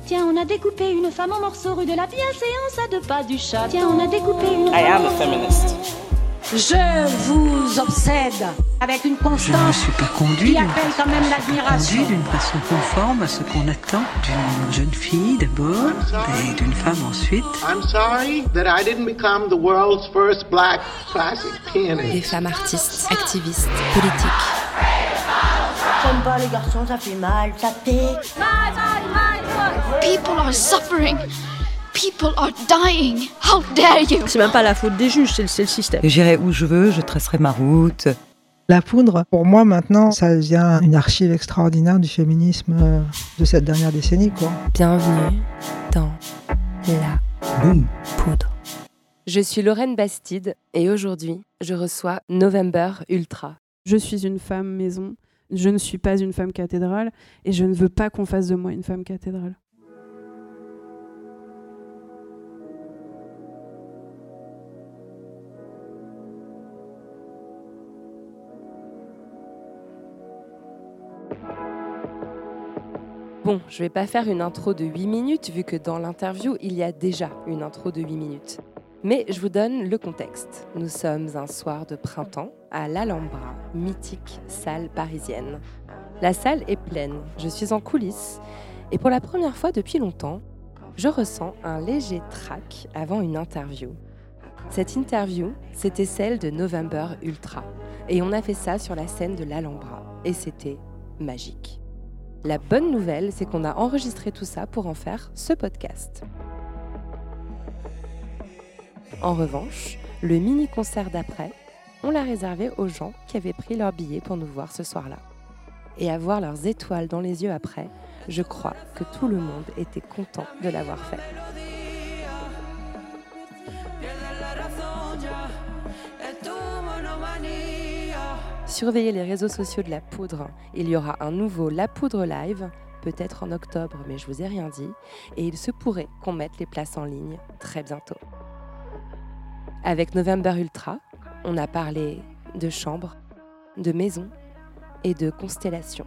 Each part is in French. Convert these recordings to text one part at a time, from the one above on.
Tiens, on a découpé une femme en morceaux rue de la bienséance à 2 pas du chat. Tiens, on a découpé une I am a feminist. Je vous obsède avec une constance. Je ne suis pas conduite qui appelle quand même l'admiration. D'une façon conforme à ce qu'on attend d'une jeune fille d'abord et d'une femme ensuite. I'm sorry that I didn't become the world's first black classic pianist. Des femmes artistes, activistes, politiques. J'aime pas les garçons, ça fait mal, ça pique. People are suffering. People are dying. How dare you? C'est même pas la faute des juges, c'est le système. J'irai où je veux, je tracerai ma route. La poudre, pour moi maintenant, ça devient une archive extraordinaire du féminisme de cette dernière décennie, quoi. Bienvenue dans la poudre. Je suis Lorraine Bastide et aujourd'hui, je reçois November Ultra. Je suis une femme maison, je ne suis pas une femme cathédrale et je ne veux pas qu'on fasse de moi une femme cathédrale. Bon, je vais pas faire une intro de 8 minutes vu que dans l'interview, il y a déjà une intro de 8 minutes. Mais je vous donne le contexte. Nous sommes un soir de printemps à l'Alhambra, mythique salle parisienne. La salle est pleine, je suis en coulisses et pour la première fois depuis longtemps, je ressens un léger trac avant une interview. Cette interview, c'était celle de November Ultra et on a fait ça sur la scène de l'Alhambra et c'était magique. La bonne nouvelle, c'est qu'on a enregistré tout ça pour en faire ce podcast. En revanche, le mini-concert d'après, on l'a réservé aux gens qui avaient pris leur billet pour nous voir ce soir-là. Et à voir leurs étoiles dans les yeux après, je crois que tout le monde était content de l'avoir fait. Surveillez les réseaux sociaux de La Poudre. Il y aura un nouveau La Poudre Live, peut-être en octobre, mais je vous ai rien dit. Et il se pourrait qu'on mette les places en ligne très bientôt. Avec November Ultra, on a parlé de chambre, de maison et de constellation.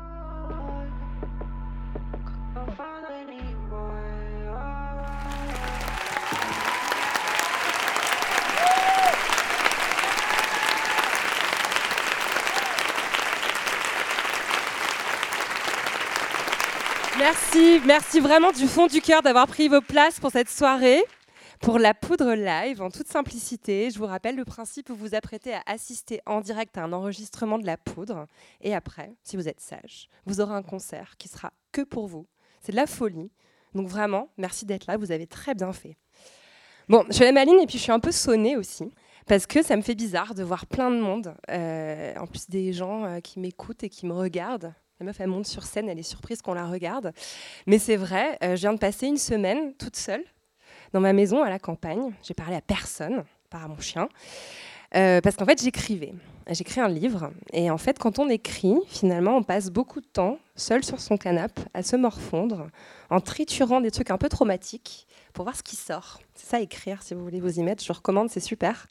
Merci vraiment du fond du cœur d'avoir pris vos places pour cette soirée, pour La Poudre Live, en toute simplicité. Je vous rappelle le principe, vous vous apprêtez à assister en direct à un enregistrement de La Poudre. Et après, si vous êtes sage, vous aurez un concert qui sera que pour vous. C'est de la folie. Donc vraiment, merci d'être là, vous avez très bien fait. Bon, je suis la Maline et puis je suis un peu sonnée aussi, parce que ça me fait bizarre de voir plein de monde, en plus des gens qui m'écoutent et qui me regardent. La meuf, elle monte sur scène, elle est surprise qu'on la regarde. Mais c'est vrai, je viens de passer une semaine toute seule dans ma maison à la campagne. J'ai parlé à personne, pas à mon chien, parce qu'en fait, j'écrivais. J'écris un livre. Et en fait, quand on écrit, finalement, on passe beaucoup de temps seul sur son canapé à se morfondre, en triturant des trucs un peu traumatiques pour voir ce qui sort. C'est ça, écrire, si vous voulez vous y mettre. Je recommande, c'est super.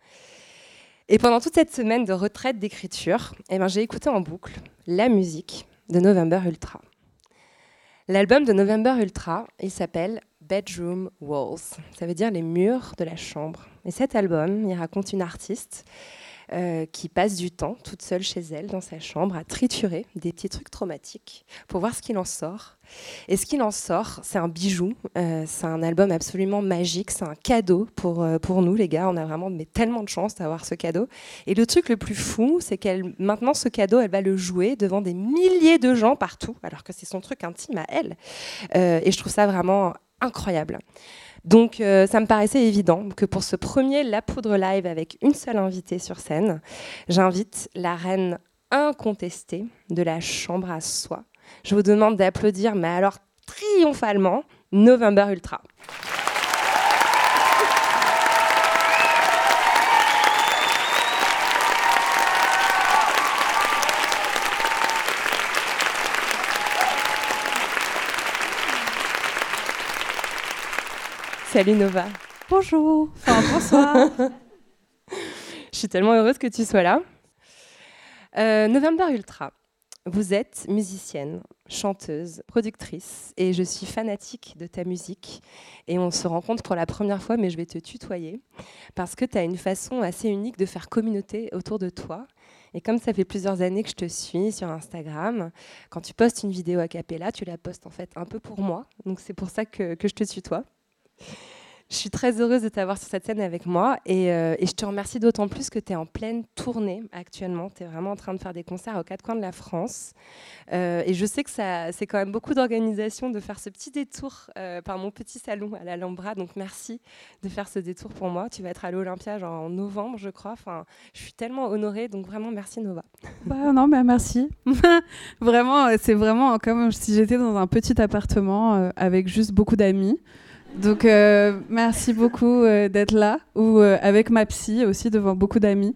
Et pendant toute cette semaine de retraite d'écriture, j'ai écouté en boucle la musique de November Ultra. L'album de November Ultra, il s'appelle Bedroom Walls. Ça veut dire les murs de la chambre. Et cet album, il raconte une artiste qui passe du temps toute seule chez elle, dans sa chambre, à triturer des petits trucs traumatiques pour voir ce qu'il en sort. Et ce qu'il en sort, c'est un bijou. C'est un album absolument magique. C'est un cadeau pour nous, les gars. On a vraiment tellement de chance d'avoir ce cadeau. Et le truc le plus fou, c'est qu'elle, maintenant, ce cadeau, elle va le jouer devant des milliers de gens partout, alors que c'est son truc intime à elle. Et je trouve ça vraiment incroyable. Donc, ça me paraissait évident que pour ce premier La Poudre Live avec une seule invitée sur scène, j'invite la reine incontestée de la chambre à soi. Je vous demande d'applaudir, mais alors triomphalement, November Ultra. Salut Nova. Bonjour. Enfin, bonsoir. Je suis tellement heureuse que tu sois là. November Ultra. Vous êtes musicienne, chanteuse, productrice et je suis fanatique de ta musique. Et on se rencontre pour la première fois, mais je vais te tutoyer parce que tu as une façon assez unique de faire communauté autour de toi. Et comme ça fait plusieurs années que je te suis sur Instagram, quand tu postes une vidéo a cappella, tu la postes en fait un peu pour moi. Donc c'est pour ça que je te tutoie. Je suis très heureuse de t'avoir sur cette scène avec moi et je te remercie d'autant plus que tu es en pleine tournée actuellement. Tu es vraiment en train de faire des concerts aux quatre coins de la France. Et je sais que c'est quand même beaucoup d'organisation de faire ce petit détour par mon petit salon à l'Alhambra. Donc merci de faire ce détour pour moi. Tu vas être à l'Olympia genre en novembre, je crois. Enfin, je suis tellement honorée. Donc vraiment, merci Nova. Merci. Vraiment, c'est vraiment comme si j'étais dans un petit appartement avec juste beaucoup d'amis. Donc merci beaucoup d'être là, ou avec ma psy aussi devant beaucoup d'amis.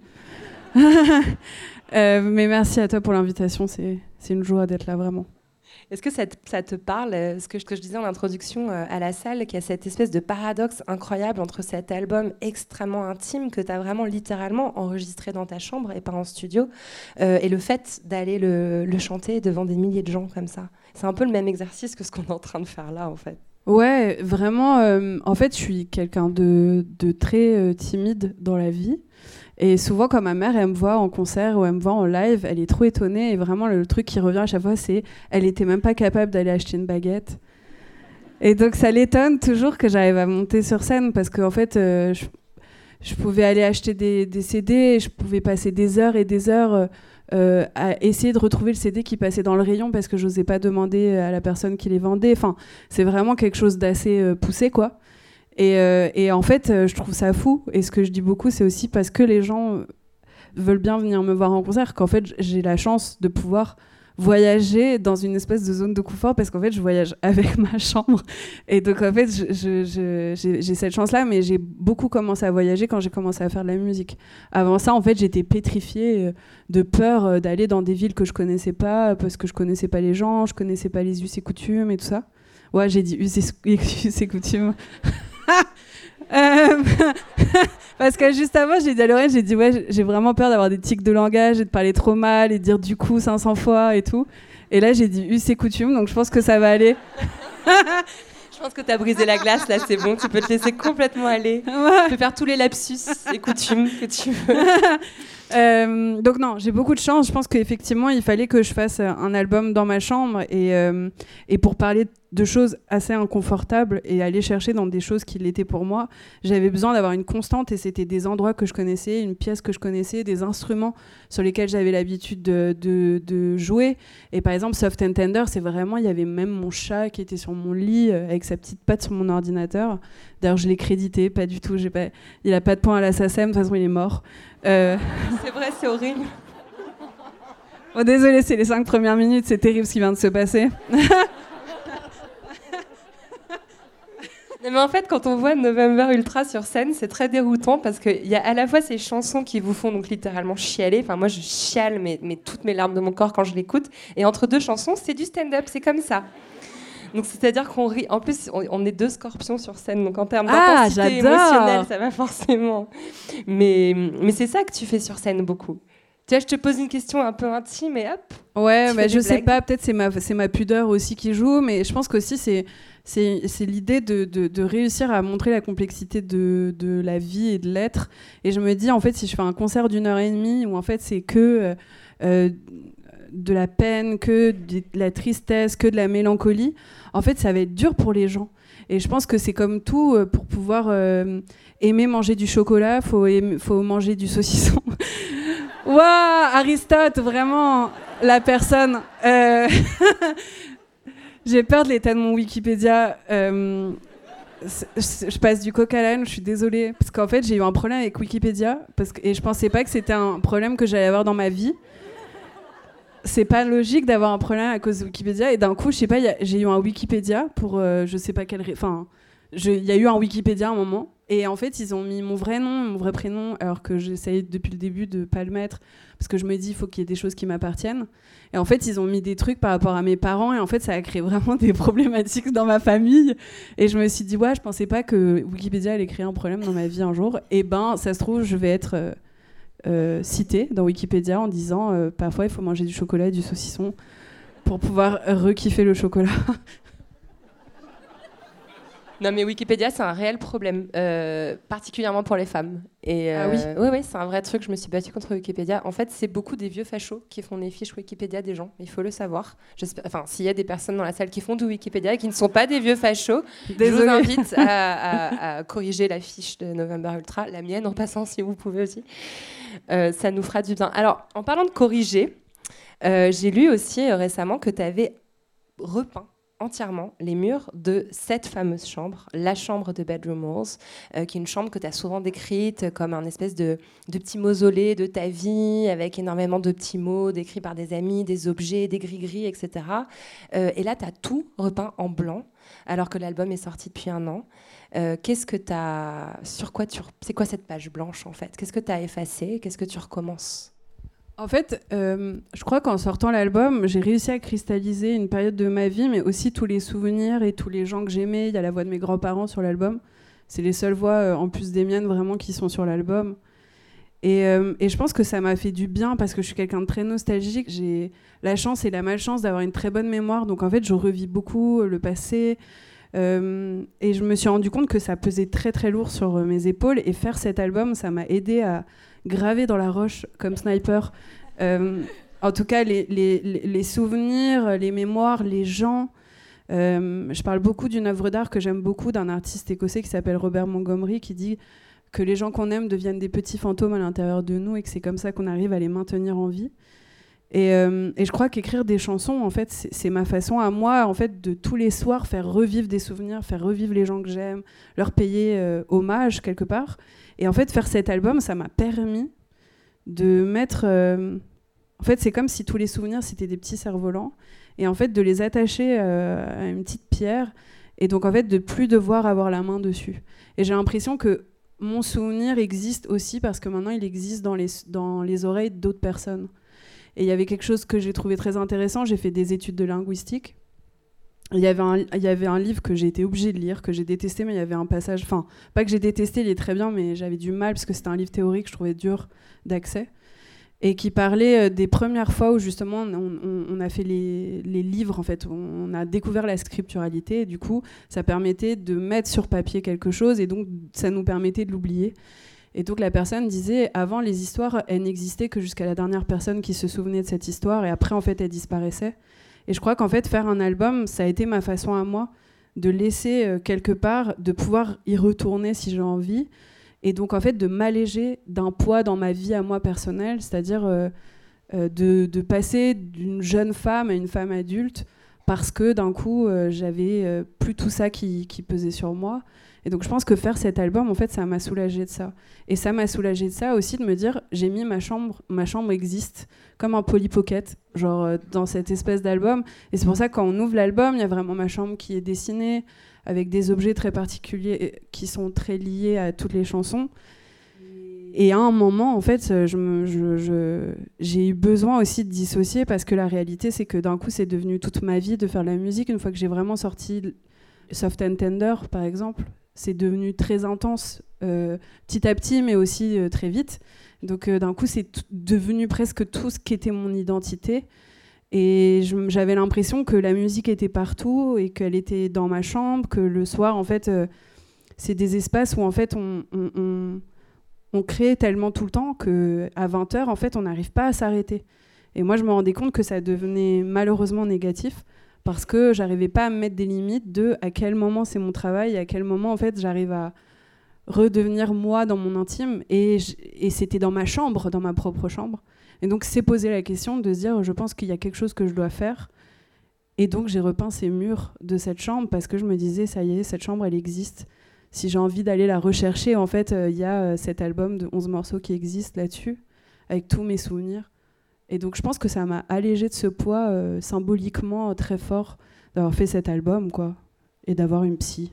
Mais merci à toi pour l'invitation, c'est une joie d'être là vraiment. Est-ce que ça te parle, ce que je disais en introduction à la salle, qu'il y a cette espèce de paradoxe incroyable entre cet album extrêmement intime que tu as vraiment littéralement enregistré dans ta chambre et pas en studio, et le fait d'aller le chanter devant des milliers de gens comme ça. C'est un peu le même exercice que ce qu'on est en train de faire là en fait. Ouais, vraiment. En fait, je suis quelqu'un de très timide dans la vie. Et souvent, quand ma mère, elle me voit en concert ou elle me voit en live, elle est trop étonnée. Et vraiment, le truc qui revient à chaque fois, c'est elle était même pas capable d'aller acheter une baguette. Et donc, ça l'étonne toujours que j'arrive à monter sur scène parce qu'en fait, je pouvais aller acheter des CD et je pouvais passer des heures et des heures à essayer de retrouver le CD qui passait dans le rayon parce que j'osais pas demander à la personne qui les vendait. Enfin, c'est vraiment quelque chose d'assez poussé, quoi. Et en fait, je trouve ça fou. Et ce que je dis beaucoup, c'est aussi parce que les gens veulent bien venir me voir en concert qu'en fait, j'ai la chance de pouvoir voyager dans une espèce de zone de confort parce qu'en fait, je voyage avec ma chambre. Et donc, en fait, j'ai cette chance-là, mais j'ai beaucoup commencé à voyager quand j'ai commencé à faire de la musique. Avant ça, en fait, j'étais pétrifiée de peur d'aller dans des villes que je connaissais pas parce que je connaissais pas les gens, je connaissais pas les us et coutumes et tout ça. Ouais, j'ai dit us et coutumes. Parce que juste avant, j'ai dit à Lorraine, j'ai dit ouais, j'ai vraiment peur d'avoir des tics de langage et de parler trop mal et de dire du coup 500 fois et tout. Et là, j'ai dit us et coutumes, donc je pense que ça va aller. Je pense que tu as brisé la glace, là, c'est bon, tu peux te laisser complètement aller. Ouais. Tu peux faire tous les lapsus et coutumes que tu veux. Donc non, j'ai beaucoup de chance. Je pense qu'effectivement, il fallait que je fasse un album dans ma chambre et pour parler de choses assez inconfortables et aller chercher dans des choses qui l'étaient pour moi, j'avais besoin d'avoir une constante et c'était des endroits que je connaissais, une pièce que je connaissais, des instruments sur lesquels j'avais l'habitude de jouer. Et par exemple, Soft and Tender, c'est vraiment, il y avait même mon chat qui était sur mon lit avec sa petite patte sur mon ordinateur. D'ailleurs, je l'ai crédité, pas du tout. Il a pas de points à la SACEM, de toute façon, il est mort. C'est vrai, c'est horrible. Oh, désolée, c'est les 5 premières minutes, c'est terrible ce qui vient de se passer. Mais en fait, quand on voit November Ultra sur scène, c'est très déroutant parce qu'il y a à la fois ces chansons qui vous font donc littéralement chialer. Enfin, moi, je chiale mais toutes mes larmes de mon corps quand je l'écoute. Et entre deux chansons, c'est du stand-up, c'est comme ça. Donc, c'est-à-dire qu'on rit. En plus, on est 2 scorpions sur scène. Donc, en termes d'intensité émotionnelle, ça va forcément. Mais c'est ça que tu fais sur scène beaucoup. Tu vois, je te pose une question un peu intime et hop. Ouais, bah, je sais pas. Peut-être c'est ma pudeur aussi qui joue. Mais je pense qu'aussi, c'est l'idée de réussir à montrer la complexité de la vie et de l'être. Et je me dis, en fait, si je fais un concert d'1h30 où en fait c'est que de la peine, que de la tristesse, que de la mélancolie, en fait, ça va être dur pour les gens. Et je pense que c'est comme tout, pour pouvoir aimer manger du chocolat, faut manger du saucisson. Waouh, Aristote, vraiment, la personne... J'ai peur de l'état de mon Wikipédia. Je passe du coq à l'âne, je suis désolée. Parce qu'en fait, j'ai eu un problème avec Wikipédia. Et je pensais pas que c'était un problème que j'allais avoir dans ma vie. C'est pas logique d'avoir un problème à cause de Wikipédia. Et d'un coup, je sais pas, j'ai eu un Wikipédia pour je sais pas quelle... Enfin, il y a eu un Wikipédia à un moment. Et en fait, ils ont mis mon vrai nom, mon vrai prénom, alors que j'essayais depuis le début de pas le mettre, parce que je me dis, il faut qu'il y ait des choses qui m'appartiennent. Et en fait, ils ont mis des trucs par rapport à mes parents, et en fait, ça a créé vraiment des problématiques dans ma famille. Et je me suis dit, ouais, je pensais pas que Wikipédia allait créer un problème dans ma vie un jour. Et ben, ça se trouve, je vais être cité dans Wikipédia en disant parfois il faut manger du chocolat et du saucisson pour pouvoir re-kiffer le chocolat. Non, mais Wikipédia, c'est un réel problème, particulièrement pour les femmes. Et, ah oui. Oui, c'est un vrai truc. Je me suis battue contre Wikipédia. En fait, c'est beaucoup des vieux fachos qui font des fiches Wikipédia des gens. Il faut le savoir. Enfin, s'il y a des personnes dans la salle qui font du Wikipédia et qui ne sont pas des vieux fachos, je vous invite à corriger la fiche de November Ultra, la mienne en passant, si vous pouvez aussi. Ça nous fera du bien. Alors, en parlant de corriger, j'ai lu aussi récemment que tu avais repeint entièrement les murs de cette fameuse chambre, la chambre de Bedroom Walls, qui est une chambre que tu as souvent décrite comme un espèce de petit mausolée de ta vie, avec énormément de petits mots décrits par des amis, des objets, des gris-gris, etc. Et là, tu as tout repeint en blanc, alors que l'album est sorti depuis 1 an. Qu'est-ce que c'est quoi cette page blanche, en fait? Qu'est-ce que tu as effacé? Qu'est-ce que tu recommences? En fait, je crois qu'en sortant l'album, j'ai réussi à cristalliser une période de ma vie, mais aussi tous les souvenirs et tous les gens que j'aimais. Il y a la voix de mes grands-parents sur l'album. C'est les seules voix, en plus des miennes, vraiment, qui sont sur l'album. Et je pense que ça m'a fait du bien parce que je suis quelqu'un de très nostalgique. J'ai la chance et la malchance d'avoir une très bonne mémoire. Donc, en fait, je revis beaucoup le passé. Et je me suis rendu compte que ça pesait très, très lourd sur mes épaules. Et faire cet album, ça m'a aidé à gravé dans la roche comme sniper. En tout cas, les souvenirs, les mémoires, les gens. Je parle beaucoup d'une œuvre d'art que j'aime beaucoup, d'un artiste écossais qui s'appelle Robert Montgomery, qui dit que les gens qu'on aime deviennent des petits fantômes à l'intérieur de nous et que c'est comme ça qu'on arrive à les maintenir en vie. Et je crois qu'écrire des chansons, en fait, c'est ma façon à moi, en fait, de tous les soirs faire revivre des souvenirs, faire revivre les gens que j'aime, leur payer hommage quelque part. Et en fait, faire cet album, ça m'a permis de mettre... En fait, c'est comme si tous les souvenirs, c'était des petits cerfs-volants. Et en fait, de les attacher à une petite pierre. Et donc, en fait, de plus devoir avoir la main dessus. Et j'ai l'impression que mon souvenir existe aussi parce que maintenant, il existe dans les oreilles d'autres personnes. Et il y avait quelque chose que j'ai trouvé très intéressant. J'ai fait des études de linguistique. Il y avait un livre que j'ai été obligée de lire, que j'ai détesté, mais il y avait un passage... Enfin, pas que j'ai détesté, il est très bien, mais j'avais du mal, parce que c'était un livre théorique, je trouvais dur d'accès, et qui parlait des premières fois où, justement, on a fait les livres, en fait. On a découvert la scripturalité, et du coup, ça permettait de mettre sur papier quelque chose, et donc, ça nous permettait de l'oublier. Et donc, la personne disait, avant, les histoires, elles n'existaient que jusqu'à la dernière personne qui se souvenait de cette histoire, et après, en fait, elles disparaissaient. Et je crois qu'en fait, faire un album, ça a été ma façon à moi de laisser quelque part, de pouvoir y retourner si j'ai envie. Et donc, en fait, de m'alléger d'un poids dans ma vie à moi personnelle, c'est-à-dire de passer d'une jeune femme à une femme adulte parce que d'un coup, j'avais plus tout ça qui pesait sur moi. Et donc, je pense que faire cet album, en fait, ça m'a soulagée de ça. Et ça m'a soulagée de ça aussi, de me dire, j'ai mis ma chambre existe comme un Polly Pocket, genre dans cette espèce d'album. Et c'est pour ça que quand on ouvre l'album, il y a vraiment ma chambre qui est dessinée, avec des objets très particuliers qui sont très liés à toutes les chansons. Et à un moment, en fait, j'ai eu besoin aussi de dissocier parce que la réalité, c'est que d'un coup, c'est devenu toute ma vie de faire de la musique. Une fois que j'ai vraiment sorti Soft and Tender, par exemple, c'est devenu très intense petit à petit, mais aussi très vite. Donc d'un coup, c'est devenu presque tout ce qu'était mon identité. Et j'avais l'impression que la musique était partout et qu'elle était dans ma chambre, que le soir, en fait, c'est des espaces où en fait, on crée tellement tout le temps qu'à 20h, en fait, on n'arrive pas à s'arrêter. Et moi, je me rendais compte que ça devenait malheureusement négatif parce que j'arrivais pas à me mettre des limites de à quel moment c'est mon travail, à quel moment, en fait, j'arrive à redevenir moi dans mon intime. Et c'était dans ma chambre, dans ma propre chambre. Et donc, c'est poser la question de se dire, je pense qu'il y a quelque chose que je dois faire. Et donc, j'ai repeint ces murs de cette chambre parce que je me disais, ça y est, cette chambre, elle existe. Si j'ai envie d'aller la rechercher, en fait, il y a cet album de 11 morceaux qui existe là-dessus, avec tous mes souvenirs. Et donc, je pense que ça m'a allégée de ce poids symboliquement très fort d'avoir fait cet album, quoi, et d'avoir une psy.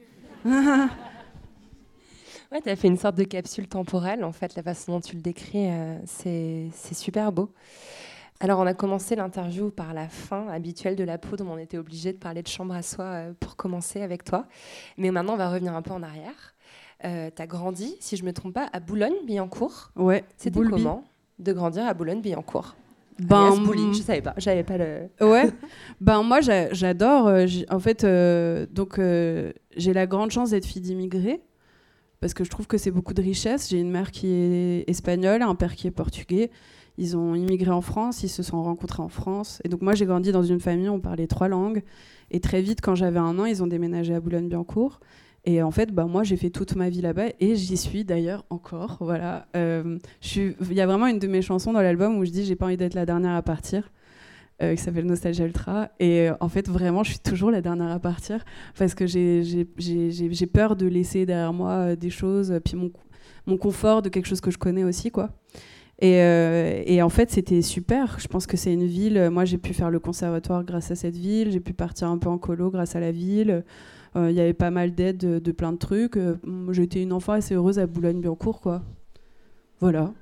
Ouais, tu as fait une sorte de capsule temporelle, en fait, la façon dont tu le décris, c'est super beau. Alors, on a commencé l'interview par la fin habituelle de La Poudre. On était obligé de parler de chambre à soi pour commencer avec toi. Mais maintenant, on va revenir un peu en arrière. T'as grandi, si je me trompe pas, à Boulogne-Billancourt. Ouais. C'était comment de grandir à Boulogne-Billancourt? Bouli, je savais pas, j'avais pas le. Ouais. Moi j'adore. En fait, j'ai la grande chance d'être fille d'immigrés parce que je trouve que c'est beaucoup de richesse. J'ai une mère qui est espagnole, un père qui est portugais. Ils ont immigré en France, ils se sont rencontrés en France. Et donc moi j'ai grandi dans une famille où on parlait 3 langues. Et très vite, quand j'avais 1 an, ils ont déménagé à Boulogne-Billancourt. Et en fait, moi, j'ai fait toute ma vie là-bas et j'y suis d'ailleurs encore. Voilà. Il y a vraiment une de mes chansons dans l'album où je dis « j'ai pas envie d'être la dernière à partir », qui s'appelle Nostalgia Ultra. Et en fait, vraiment, je suis toujours la dernière à partir parce que j'ai peur de laisser derrière moi des choses, puis mon confort de quelque chose que je connais aussi, quoi. Et en fait, c'était super. Je pense que c'est une ville. Moi, j'ai pu faire le conservatoire grâce à cette ville. J'ai pu partir un peu en colo grâce à la ville. Il y avait pas mal d'aides de plein de trucs. J'étais une enfant assez heureuse à Boulogne-Billancourt, quoi. Voilà.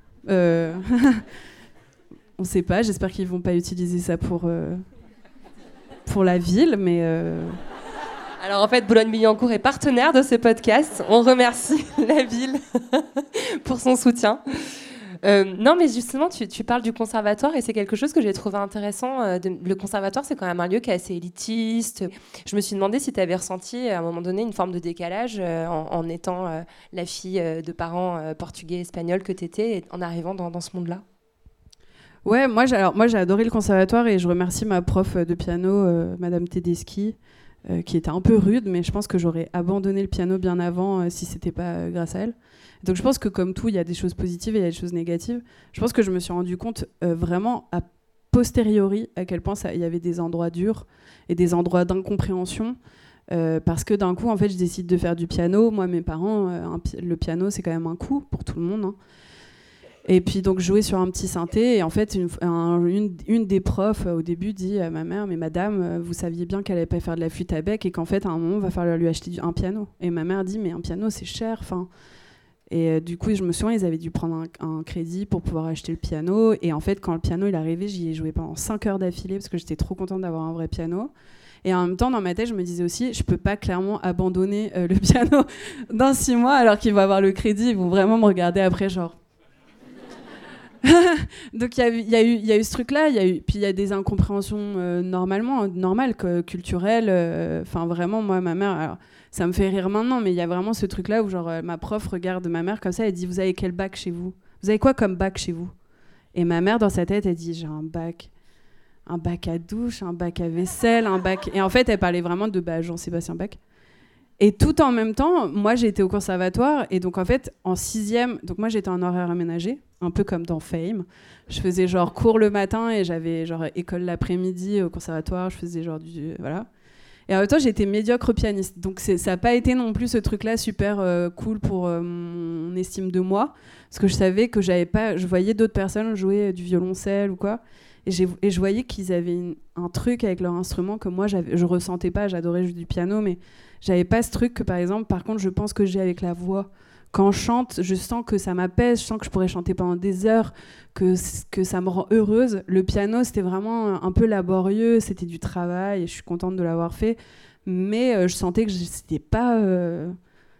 On sait pas. J'espère qu'ils vont pas utiliser ça pour la ville, mais... Alors en fait, Boulogne-Billancourt est partenaire de ce podcast. On remercie la ville pour son soutien. Non, mais justement, tu parles du conservatoire et c'est quelque chose que j'ai trouvé intéressant. Le conservatoire, c'est quand même un lieu qui est assez élitiste. Je me suis demandé si tu avais ressenti à un moment donné une forme de décalage en étant la fille de parents portugais, espagnols que tu étais, en arrivant dans ce monde-là. Ouais, moi j'ai adoré le conservatoire et je remercie ma prof de piano, Madame Tedeschi, qui était un peu rude, mais je pense que j'aurais abandonné le piano bien avant si c'était pas grâce à elle. Donc je pense que comme tout, il y a des choses positives et il y a des choses négatives. Je pense que je me suis rendu compte vraiment a posteriori à quel point il y avait des endroits durs et des endroits d'incompréhension. Parce que d'un coup, en fait, je décide de faire du piano. Moi, mes parents, le piano, c'est quand même un coût pour tout le monde, hein. Et puis donc jouer sur un petit synthé. Et en fait, une des profs au début dit à ma mère, mais madame, vous saviez bien qu'elle allait pas faire de la flûte à bec et qu'en fait, à un moment, on va falloir lui acheter un piano. Et ma mère dit, mais un piano, c'est cher. Enfin. Et du coup, je me souviens, ils avaient dû prendre un crédit pour pouvoir acheter le piano. Et en fait, quand le piano il est arrivé, j'y ai joué pendant 5 heures d'affilée parce que j'étais trop contente d'avoir un vrai piano. Et en même temps, dans ma tête, je me disais aussi, je peux pas clairement abandonner le piano dans 6 mois alors qu'ils vont avoir le crédit. Ils vont vraiment me regarder après, genre... Donc il y a eu ce truc-là, puis il y a des incompréhensions normales, culturelles. Enfin vraiment, moi, ma mère... Alors, ça me fait rire maintenant, mais il y a vraiment ce truc-là où genre ma prof regarde ma mère comme ça, elle dit, vous avez quel bac chez vous? Vous avez quoi comme bac chez vous? Et ma mère, dans sa tête, elle dit, j'ai un bac à douche, un bac à vaisselle, un bac... Et en fait, elle parlait vraiment de Jean-Sébastien Bach. Et tout en même temps, moi, j'ai été au conservatoire, et donc en fait, en 6e, donc moi, j'étais en horaire aménagé, un peu comme dans Fame. Je faisais genre cours le matin, et j'avais genre école l'après-midi au conservatoire, je faisais genre du... Voilà. Et en même temps, j'étais médiocre pianiste. Donc, ça n'a pas été non plus ce truc-là super cool pour mon estime de moi. Parce que je savais que je voyais d'autres personnes jouer du violoncelle ou quoi. Et je voyais qu'ils avaient un truc avec leur instrument que moi, je ressentais pas. J'adorais jouer du piano, mais j'avais pas ce truc que, par exemple, par contre, je pense que j'ai avec la voix. Quand je chante, je sens que ça m'apaise, je sens que je pourrais chanter pendant des heures, que ça me rend heureuse. Le piano, c'était vraiment un peu laborieux, c'était du travail, et je suis contente de l'avoir fait. Mais je sentais que j'étais pas un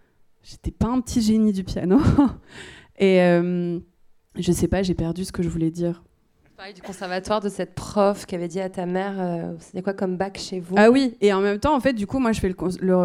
petit génie du piano. Et je sais pas, j'ai perdu ce que je voulais dire. Du conservatoire, de cette prof qui avait dit à ta mère c'était quoi comme bac chez vous? Ah oui, et en même temps, en fait, du coup, moi, je fais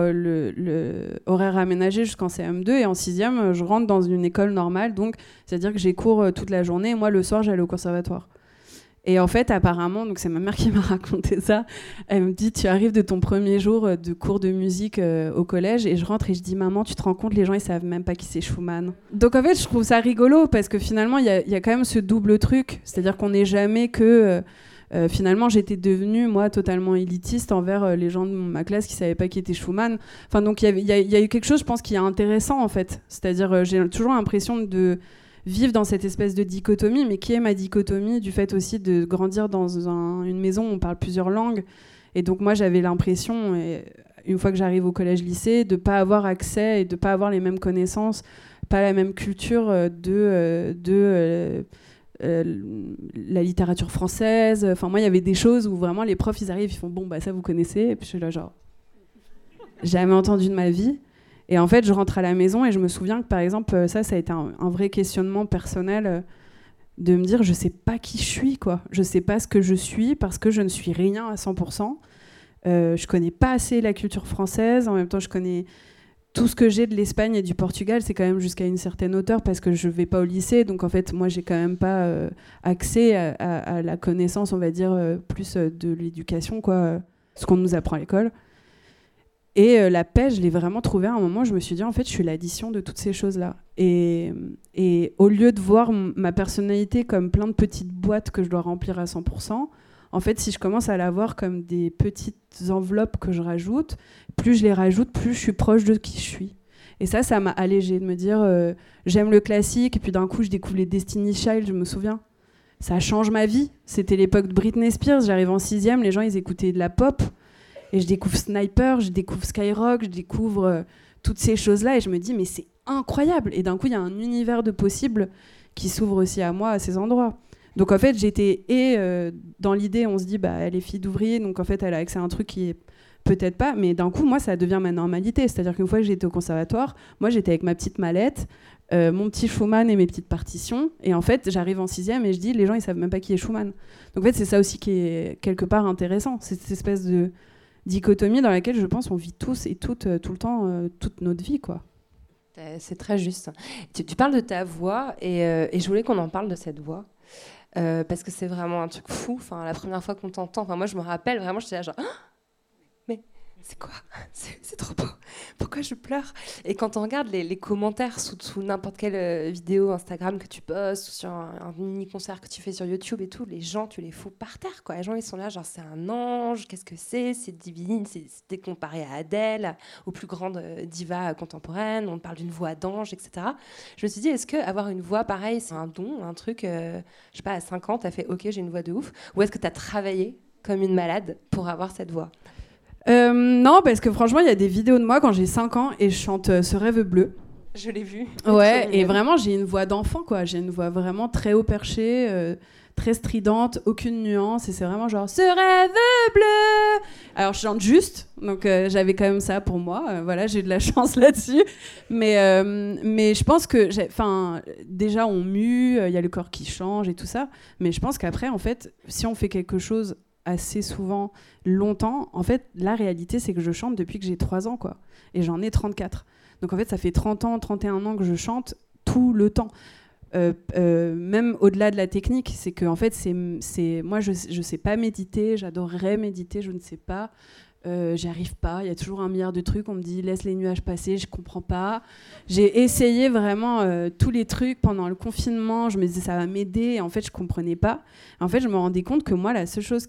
le horaire aménagé jusqu'en CM2, et en 6e, je rentre dans une école normale, donc c'est-à-dire que j'ai cours toute la journée, et moi, le soir, j'allais au conservatoire. Et en fait, apparemment, donc c'est ma mère qui m'a raconté ça, elle me dit, tu arrives de ton premier jour de cours de musique au collège, et je rentre et je dis, maman, tu te rends compte, les gens, ils savent même pas qui c'est Schumann. Donc en fait, je trouve ça rigolo, parce que finalement, il y a quand même ce double truc, c'est-à-dire qu'on n'est jamais que... finalement, j'étais devenue, moi, totalement élitiste envers les gens de ma classe qui savaient pas qui était Schumann. Enfin, donc il y a eu quelque chose, je pense, qui est intéressant, en fait. C'est-à-dire, j'ai toujours l'impression de... vivre dans cette espèce de dichotomie, mais qui est ma dichotomie du fait aussi de grandir dans une maison où on parle plusieurs langues. Et donc moi, j'avais l'impression, une fois que j'arrive au collège-lycée, de ne pas avoir accès et de ne pas avoir les mêmes connaissances, pas la même culture de la littérature française. Enfin, moi, il y avait des choses où vraiment les profs, ils arrivent, ils font « bon, bah ça, vous connaissez ». Et puis je suis là genre « jamais entendu de ma vie ». Et en fait, je rentre à la maison et je me souviens que, par exemple, ça a été un vrai questionnement personnel de me dire, je sais pas qui je suis, quoi. Je sais pas ce que je suis parce que je ne suis rien à 100%. Je connais pas assez la culture française. En même temps, je connais tout ce que j'ai de l'Espagne et du Portugal, c'est quand même jusqu'à une certaine hauteur parce que je vais pas au lycée. Donc, en fait, moi, j'ai quand même pas accès à la connaissance, on va dire, plus de l'éducation, quoi, ce qu'on nous apprend à l'école. Et la paix, je l'ai vraiment trouvée à un moment où je me suis dit, en fait, je suis l'addition de toutes ces choses-là. Et au lieu de voir ma personnalité comme plein de petites boîtes que je dois remplir à 100%, en fait, si je commence à la voir comme des petites enveloppes que je rajoute, plus je les rajoute, plus je suis proche de qui je suis. Et ça m'a allégée de me dire, j'aime le classique, et puis d'un coup, je découvre les Destiny's Child, je me souviens. Ça change ma vie. C'était l'époque de Britney Spears, j'arrive en 6e, les gens, ils écoutaient de la pop. Et je découvre Sniper, je découvre Skyrock, je découvre toutes ces choses-là et je me dis, mais c'est incroyable. Et d'un coup, il y a un univers de possibles qui s'ouvre aussi à moi, à ces endroits. Donc en fait, j'étais... dans l'idée, on se dit, bah, elle est fille d'ouvrier, donc en fait, elle a accès à un truc qui est peut-être pas... Mais d'un coup, moi, ça devient ma normalité. C'est-à-dire qu'une fois que j'étais au conservatoire, moi, j'étais avec ma petite mallette, mon petit Schumann et mes petites partitions. Et en fait, j'arrive en 6e et je dis, les gens, ils savent même pas qui est Schumann. Donc en fait, c'est ça aussi qui est quelque part intéressant. C'est cette espèce de... dichotomie dans laquelle je pense on vit tous et toutes tout le temps, toute notre vie, quoi. C'est très juste. Tu parles de ta voix et je voulais qu'on en parle de cette voix parce que c'est vraiment un truc fou. Enfin, la première fois qu'on t'entend, enfin moi je me rappelle vraiment, j'étais là genre mais c'est quoi ? C'est trop beau. Pourquoi je pleure ? Et quand on regarde les commentaires sous n'importe quelle vidéo Instagram que tu postes ou sur un mini-concert que tu fais sur YouTube et tout, les gens, tu les fous par terre, quoi. Les gens, ils sont là, genre, c'est un ange, qu'est-ce que c'est divine, c'est comparé à Adèle, aux plus grandes divas contemporaines, on parle d'une voix d'ange, etc. Je me suis dit, est-ce qu'avoir une voix pareille, c'est un don, un truc, je sais pas, à 5 ans, t'as fait, ok, j'ai une voix de ouf, ou est-ce que t'as travaillé comme une malade pour avoir cette voix ? Non, parce que franchement, il y a des vidéos de moi quand j'ai 5 ans et je chante Ce rêve bleu. Je l'ai vu. Ouais, et vraiment, j'ai une voix d'enfant, quoi. J'ai une voix vraiment très haut perché, très stridente, aucune nuance. Et c'est vraiment genre Ce rêve bleu. Alors, je chante juste, donc j'avais quand même ça pour moi. Voilà, j'ai eu de la chance là-dessus. Mais je pense que, déjà, on mue, il y a le corps qui change et tout ça. Mais je pense qu'après, en fait, si on fait quelque chose assez souvent, longtemps, en fait, la réalité, c'est que je chante depuis que j'ai 3 ans, quoi. Et j'en ai 34. Donc, en fait, ça fait 30 ans, 31 ans que je chante tout le temps. Même au-delà de la technique, c'est que, en fait, moi, je sais pas méditer, j'adorerais méditer, je ne sais pas. J'y arrive pas, il y a toujours un milliard de trucs, on me dit laisse les nuages passer, je comprends pas. J'ai essayé vraiment tous les trucs pendant le confinement, je me disais ça va m'aider, et en fait je comprenais pas. En fait je me rendais compte que moi la seule chose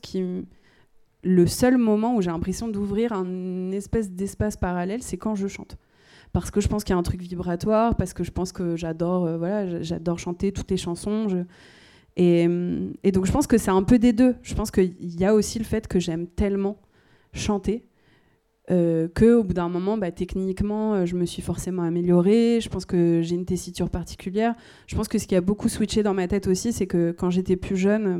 le seul moment où j'ai l'impression d'ouvrir un espèce d'espace parallèle, c'est quand je chante. Parce que je pense qu'il y a un truc vibratoire, parce que je pense que j'adore chanter toutes les chansons. Et donc je pense que c'est un peu des deux. Je pense qu'il y a aussi le fait que j'aime tellement chanter qu'au bout d'un moment, techniquement, je me suis forcément améliorée. Je pense que j'ai une tessiture particulière. Je pense que ce qui a beaucoup switché dans ma tête aussi, c'est que quand j'étais plus jeune,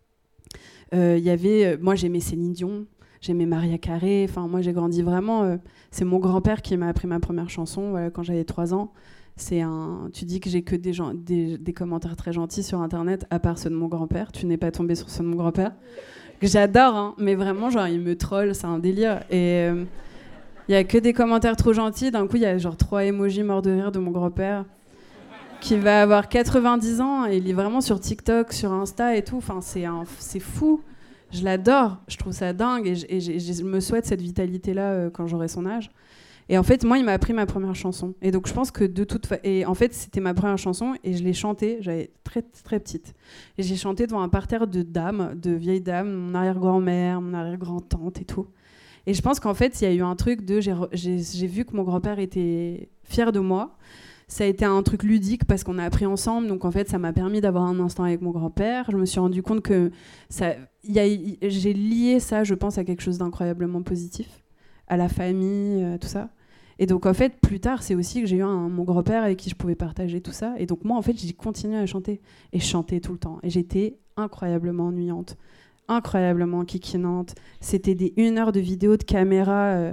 moi j'aimais Céline Dion, j'aimais Maria Carey. Enfin, moi j'ai grandi vraiment. C'est mon grand-père qui m'a appris ma première chanson, voilà, quand j'avais 3 ans. Tu dis que j'ai que des commentaires très gentils sur Internet, à part ceux de mon grand-père. Tu n'es pas tombé sur ceux de mon grand-père. Que j'adore, hein, mais vraiment, genre, il me troll, c'est un délire. Et il y a que des commentaires trop gentils. D'un coup, il y a genre 3 emojis morts de rire de mon grand-père qui va avoir 90 ans et il est vraiment sur TikTok, sur Insta et tout. Enfin, c'est fou. Je l'adore. Je trouve ça dingue et je me souhaite cette vitalité-là quand j'aurai son âge. Et en fait, moi, il m'a appris ma première chanson. Et donc, je pense que et en fait, c'était ma première chanson et je l'ai chantée. J'avais très, très petite. Et j'ai chanté devant un parterre de vieilles dames, mon arrière-grand-mère, mon arrière-grand-tante et tout. Et je pense qu'en fait, il y a eu un truc j'ai vu que mon grand-père était fier de moi. Ça a été un truc ludique parce qu'on a appris ensemble. Donc, en fait, ça m'a permis d'avoir un instant avec mon grand-père. Je me suis rendu compte que j'ai lié ça, je pense, à quelque chose d'incroyablement positif. À la famille, tout ça. Et donc, en fait, plus tard, c'est aussi que j'ai eu mon grand-père avec qui je pouvais partager tout ça. Et donc, moi, en fait, j'ai continué à chanter. Et chanter tout le temps. Et j'étais incroyablement ennuyante, incroyablement kikinante. C'était des 1 heure de vidéo de caméra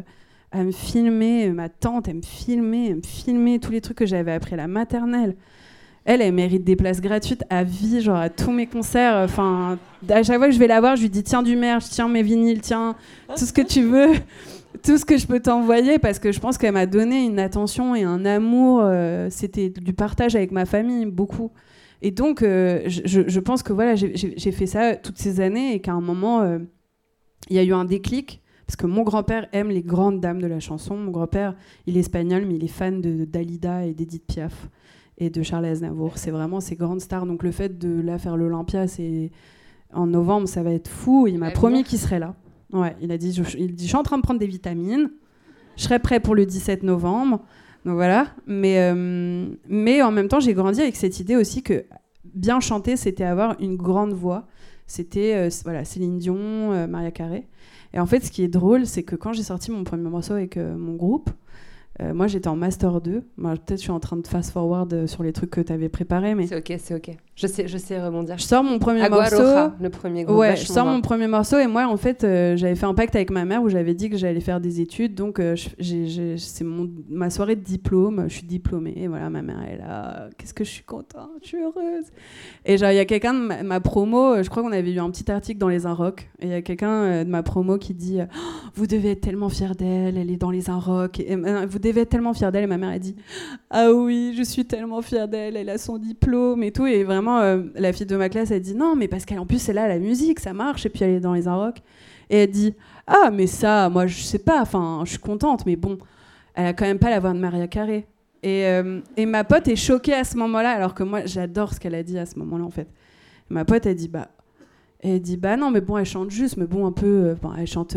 à me filmer, ma tante, elle me filmait tous les trucs que j'avais appris à la maternelle. Elle mérite des places gratuites à vie, genre à tous mes concerts. Enfin, à chaque fois que je vais la voir, je lui dis tiens du merch, tiens mes vinyles, tiens tout ce que tu veux, tout ce que je peux t'envoyer, parce que je pense qu'elle m'a donné une attention et un amour. C'était du partage avec ma famille, beaucoup. Et donc, je pense que voilà, j'ai fait ça toutes ces années et qu'à un moment, il y a eu un déclic. Parce que mon grand-père aime les grandes dames de la chanson. Mon grand-père, il est espagnol, mais il est fan de Dalida et d'Edith Piaf et de Charles Aznavour. C'est vraiment ces grandes stars. Donc le fait de là faire l'Olympia, en novembre, ça va être fou. Il m'a promis qu'il serait là. Ouais, il dit, je suis en train de prendre des vitamines. Je serai prêt pour le 17 novembre. Donc voilà. Mais en même temps, j'ai grandi avec cette idée aussi que bien chanter, c'était avoir une grande voix. C'était Céline Dion, Maria Carey. Et en fait, ce qui est drôle, c'est que quand j'ai sorti mon premier morceau avec mon groupe, moi j'étais en Master 2. Moi, peut-être je suis en train de fast-forward sur les trucs que tu avais préparés. Mais... C'est ok. Je sais rebondir. Je sors mon premier morceau. Le premier groupe. Ouais, je sors mon premier morceau et moi, en fait, j'avais fait un pacte avec ma mère où j'avais dit que j'allais faire des études. Donc, c'est ma soirée de diplôme. Je suis diplômée. Et voilà, ma mère est là. Qu'est-ce que je suis contente, je suis heureuse. Et genre, il y a quelqu'un de ma promo. Je crois qu'on avait eu un petit article dans Les Inrocks. Et il y a quelqu'un de ma promo qui dit vous devez être tellement fière d'elle. Elle est dans Les Inrocks. Et vous devez être tellement fière d'elle. Et ma mère a dit ah oui, je suis tellement fière d'elle. Elle a son diplôme et tout. Et vraiment, la fille de ma classe, elle dit non, mais parce qu'en plus, c'est là la musique, ça marche. Et puis elle est dans Les Inrocks. Et elle dit ah, mais ça, moi, je sais pas. Enfin, je suis contente, mais bon, elle a quand même pas la voix de Maria Carey. Et ma pote est choquée à ce moment-là, alors que moi, j'adore ce qu'elle a dit à ce moment-là, en fait. Et ma pote, elle dit bah non, mais bon, elle chante juste, mais bon, un peu, elle chante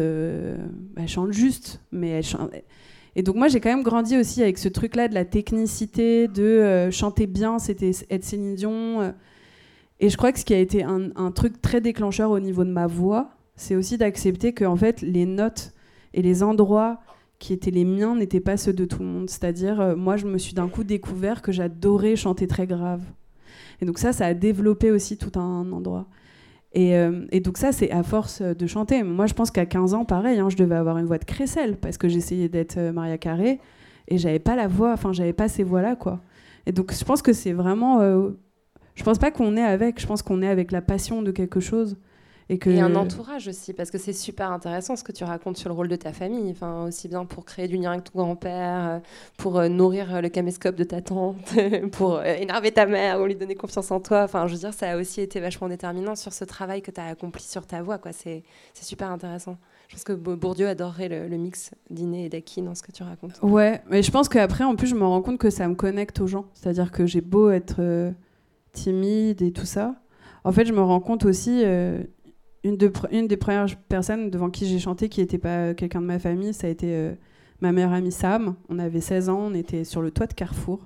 juste, mais elle chante. Et donc moi, j'ai quand même grandi aussi avec ce truc-là de la technicité, de chanter bien, c'était être Céline Dion. Et je crois que ce qui a été un truc très déclencheur au niveau de ma voix, c'est aussi d'accepter que en fait, les notes et les endroits qui étaient les miens n'étaient pas ceux de tout le monde. C'est-à-dire, moi, je me suis d'un coup découvert que j'adorais chanter très grave. Et donc ça a développé aussi tout un endroit. Et donc ça, c'est à force de chanter. Moi, je pense qu'à 15 ans, pareil, je devais avoir une voix de crécelle parce que j'essayais d'être Maria Carey et j'avais pas la voix, j'avais pas ces voix-là, quoi. Et donc, je pense que c'est vraiment... je pense pas qu'on est avec, je pense qu'on est avec la passion de quelque chose. Et un entourage aussi, parce que c'est super intéressant ce que tu racontes sur le rôle de ta famille, enfin, aussi bien pour créer du lien avec ton grand-père, pour nourrir le caméscope de ta tante, pour énerver ta mère ou lui donner confiance en toi. Enfin, je veux dire, ça a aussi été vachement déterminant sur ce travail que tu as accompli sur ta voix, quoi. C'est super intéressant. Je pense que Bourdieu adorerait le mix d'Iné et d'Aki dans ce que tu racontes. Ouais, mais je pense qu'après, en plus, je me rends compte que ça me connecte aux gens. C'est-à-dire que j'ai beau être timide et tout ça. En fait, je me rends compte aussi... Une des premières personnes devant qui j'ai chanté qui n'était pas quelqu'un de ma famille, ça a été ma meilleure amie Sam. On avait 16 ans, on était sur le toit de Carrefour,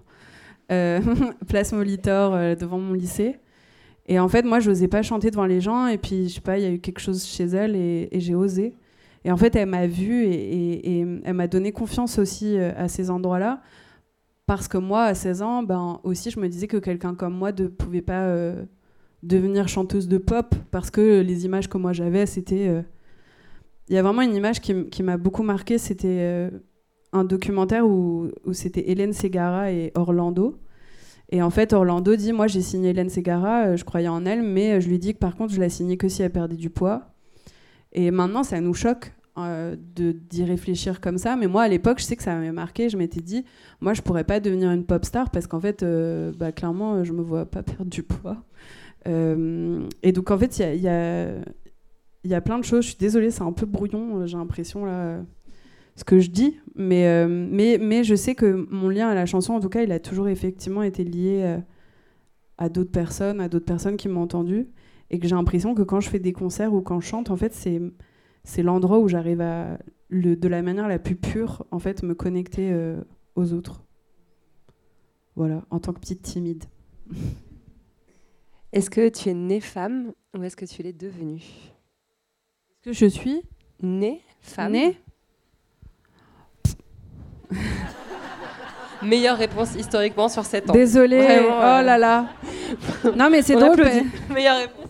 place Molitor, devant mon lycée. Et en fait, moi, je n'osais pas chanter devant les gens. Et puis, je sais pas, il y a eu quelque chose chez elle et j'ai osé. Et en fait, elle m'a vue et elle m'a donné confiance aussi à ces endroits-là. Parce que moi, à 16 ans, aussi, je me disais que quelqu'un comme moi ne pouvait pas... devenir chanteuse de pop, parce que les images que moi j'avais, c'était... Il y a vraiment une image qui m'a beaucoup marquée, c'était un documentaire où c'était Hélène Ségara et Orlando. Et en fait, Orlando dit, moi j'ai signé Hélène Ségara, je croyais en elle, mais je lui dis que par contre, je la signais que si elle perdait du poids. Et maintenant, ça nous choque d'y réfléchir comme ça, mais moi à l'époque, je sais que ça m'avait marqué, je m'étais dit, moi je pourrais pas devenir une pop star, parce qu'en fait, clairement, je me vois pas perdre du poids. Et donc en fait il y a plein de choses. Je suis désolée, c'est un peu brouillon, j'ai l'impression là ce que je dis, mais je sais que mon lien à la chanson, en tout cas, il a toujours effectivement été lié à d'autres personnes qui m'ont entendu, et que j'ai l'impression que quand je fais des concerts ou quand je chante, en fait c'est l'endroit où j'arrive à de la manière la plus pure, en fait, me connecter aux autres. Voilà, en tant que petite timide. Est-ce que tu es née femme ou est-ce que tu l'es devenue ? Est-ce que je suis née femme ? Née ? Meilleure réponse historiquement sur 7 ans. Désolée, vraiment, oh là là. Non mais c'est drôle. Meilleure réponse.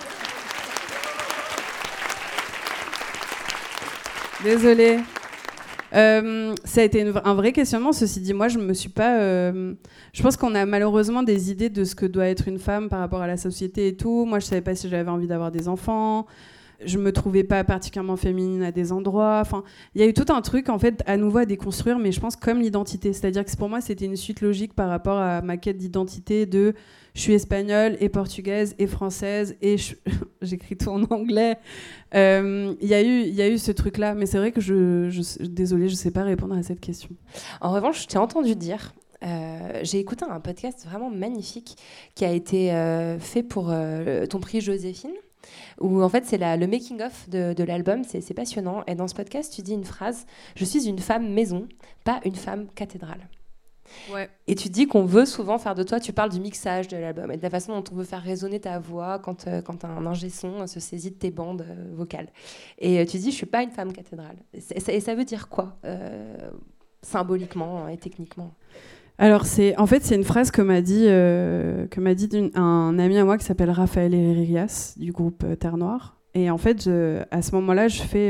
Désolée. Ça a été un vrai questionnement. Ceci dit, moi, je me suis pas. Je pense qu'on a malheureusement des idées de ce que doit être une femme par rapport à la société et tout. Moi, je savais pas si j'avais envie d'avoir des enfants. Je me trouvais pas particulièrement féminine à des endroits. Enfin, il y a eu tout un truc en fait à nouveau à déconstruire, mais je pense comme l'identité. C'est-à-dire que pour moi, c'était une suite logique par rapport à ma quête d'identité de je suis espagnole et portugaise et française et j'écris tout en anglais. Il y a eu ce truc-là, mais c'est vrai que désolée, je sais pas répondre à cette question. En revanche, je t'ai entendu dire. J'ai écouté un podcast vraiment magnifique qui a été fait pour ton prix Joséphine. Où en fait c'est le making-of de l'album, c'est passionnant. Et dans ce podcast, tu dis une phrase: je suis une femme maison, pas une femme cathédrale. Ouais. Et tu dis qu'on veut souvent faire de toi, tu parles du mixage de l'album et de la façon dont on veut faire résonner ta voix quand un ingé son se saisit de tes bandes vocales. Et tu dis: je suis pas une femme cathédrale. Et ça veut dire quoi symboliquement et techniquement? Alors c'est une phrase que m'a dit un ami à moi qui s'appelle Raphaël Herrerias du groupe Terre Noire. Et en fait, à ce moment-là,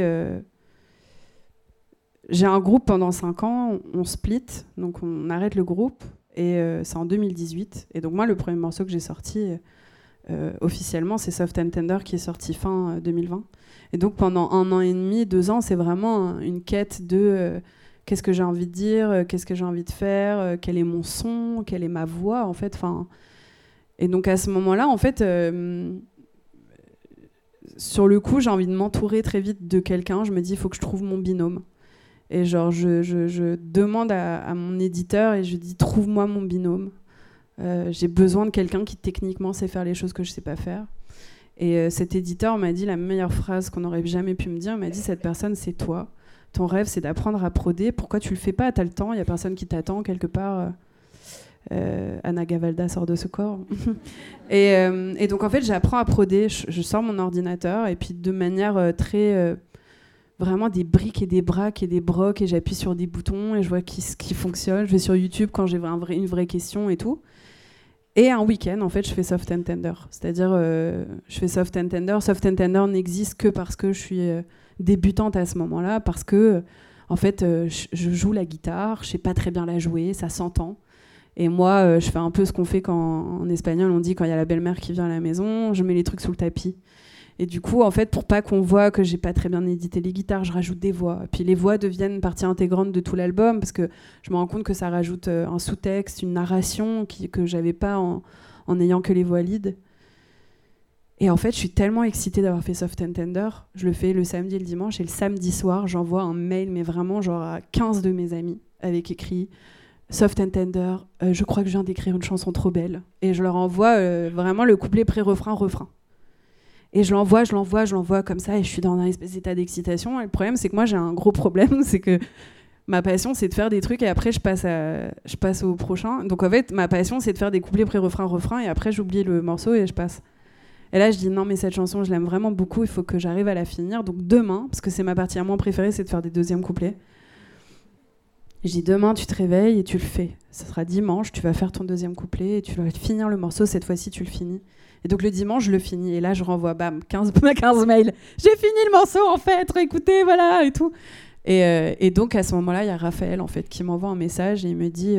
j'ai un groupe pendant 5 ans, on split, donc on arrête le groupe, et c'est en 2018. Et donc moi, le premier morceau que j'ai sorti officiellement, c'est Soft and Tender, qui est sorti fin 2020. Et donc pendant 1 an et demi, 2 ans, c'est vraiment une quête de... qu'est-ce que j'ai envie de dire, qu'est-ce que j'ai envie de faire, quel est mon son, quelle est ma voix, en fait. Et donc, à ce moment-là, en fait, sur le coup, j'ai envie de m'entourer très vite de quelqu'un. Je me dis, il faut que je trouve mon binôme. Et genre, je demande à mon éditeur et je dis, trouve-moi mon binôme. J'ai besoin de quelqu'un qui, techniquement, sait faire les choses que je ne sais pas faire. Et cet éditeur m'a dit la meilleure phrase qu'on n'aurait jamais pu me dire. Il m'a dit, cette personne, c'est toi. Ton rêve, c'est d'apprendre à proder. Pourquoi tu le fais pas? T'as le temps, il y a personne qui t'attend quelque part. Anna Gavalda sort de ce corps. et donc en fait, j'apprends à proder. Je sors mon ordinateur et puis de manière très vraiment des briques et des braques et des brocs et j'appuie sur des boutons et je vois ce qui fonctionne. Je vais sur YouTube quand j'ai une vraie question et tout. Et un week-end, en fait, je fais Soft and Tender. C'est-à-dire, je fais Soft and Tender. Soft and Tender n'existe que parce que je suis débutante à ce moment-là, parce que en fait je joue la guitare, je sais pas très bien la jouer, ça s'entend, et moi je fais un peu ce qu'on fait quand en espagnol on dit quand il y a la belle-mère qui vient à la maison, je mets les trucs sous le tapis, et du coup en fait pour pas qu'on voit que j'ai pas très bien édité les guitares, je rajoute des voix, et puis les voix deviennent partie intégrante de tout l'album parce que je me rends compte que ça rajoute un sous-texte, une narration que j'avais pas en ayant que les voix lead. Et en fait, je suis tellement excitée d'avoir fait Soft and Tender. Je le fais le samedi et le dimanche. Et le samedi soir, j'envoie un mail, mais vraiment genre à 15 de mes amis, avec écrit Soft and Tender, je crois que je viens d'écrire une chanson trop belle. Et je leur envoie vraiment le couplet pré-refrain, refrain. Et je l'envoie comme ça. Et je suis dans un espèce d'état d'excitation. Et le problème, c'est que moi, j'ai un gros problème. C'est que ma passion, c'est de faire des trucs. Et après, je passe au prochain. Donc en fait, ma passion, c'est de faire des couplets pré-refrain, refrain. Et après, j'oublie le morceau et je passe. Et là, je dis non, mais cette chanson, je l'aime vraiment beaucoup, il faut que j'arrive à la finir. Donc demain, parce que c'est ma partie à moi préférée, c'est de faire des deuxièmes couplets. Je dis demain, tu te réveilles et tu le fais. Ce sera dimanche, tu vas faire ton deuxième couplet et tu vas finir le morceau. Cette fois-ci, tu le finis. Et donc le dimanche, je le finis. Et là, je renvoie, bam, 15 mails. J'ai fini le morceau, en fait, écoutez, voilà, et tout. Et donc, à ce moment-là, il y a Raphaël, en fait, qui m'envoie un message et il me dit...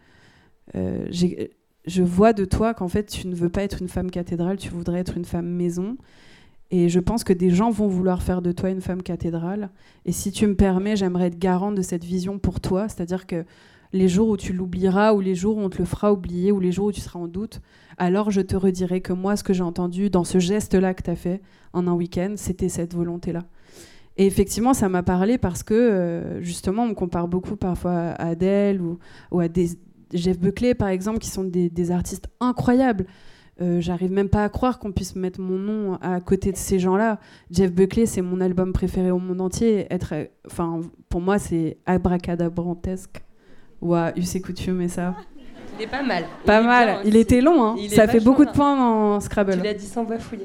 je vois de toi qu'en fait tu ne veux pas être une femme cathédrale, tu voudrais être une femme maison, et je pense que des gens vont vouloir faire de toi une femme cathédrale, et si tu me permets, j'aimerais être garante de cette vision pour toi, c'est-à-dire que les jours où tu l'oublieras, ou les jours où on te le fera oublier, ou les jours où tu seras en doute, alors je te redirai que moi, ce que j'ai entendu dans ce geste-là que tu as fait en un week-end, c'était cette volonté-là. Et effectivement, ça m'a parlé parce que justement, on me compare beaucoup parfois à Adele ou à des Jeff Buckley, par exemple, qui sont des artistes incroyables. J'arrive même pas à croire qu'on puisse mettre mon nom à côté de ces gens-là. Jeff Buckley, c'est mon album préféré au monde entier. Pour moi, c'est abracadabrantesque. Ouah, Us et coutume et ça. Il est pas mal. Pas mal. Bien, il était long, hein. Ça fait beaucoup de points dans Scrabble. Tu l'as dit sans bafouiller.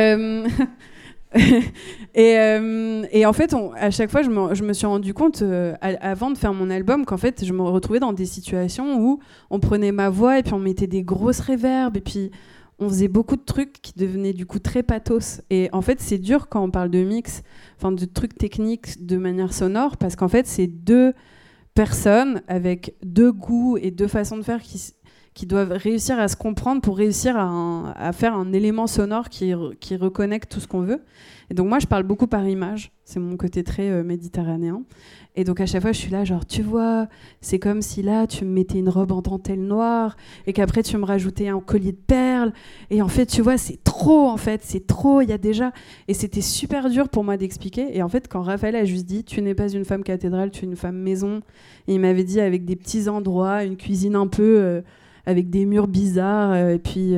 Et en fait, à chaque fois, je me suis rendu compte, avant de faire mon album, qu'en fait, je me retrouvais dans des situations où on prenait ma voix et puis on mettait des grosses réverbes et puis on faisait beaucoup de trucs qui devenaient du coup très pathos. Et en fait, c'est dur quand on parle de mix, enfin de trucs techniques de manière sonore, parce qu'en fait, c'est deux personnes avec deux goûts et deux façons de faire qui doivent réussir à se comprendre pour réussir à faire un élément sonore qui reconnecte tout ce qu'on veut. Et donc moi, je parle beaucoup par image. C'est mon côté très méditerranéen. Et donc à chaque fois, je suis là, genre, tu vois, c'est comme si là, tu me mettais une robe en dentelle noire et qu'après, tu me rajoutais un collier de perles. Et en fait, tu vois, c'est trop, il y a déjà... Et c'était super dur pour moi d'expliquer. Et en fait, quand Raphaël a juste dit, tu n'es pas une femme cathédrale, tu es une femme maison. Et il m'avait dit avec des petits endroits, une cuisine un peu... avec des murs bizarres, et puis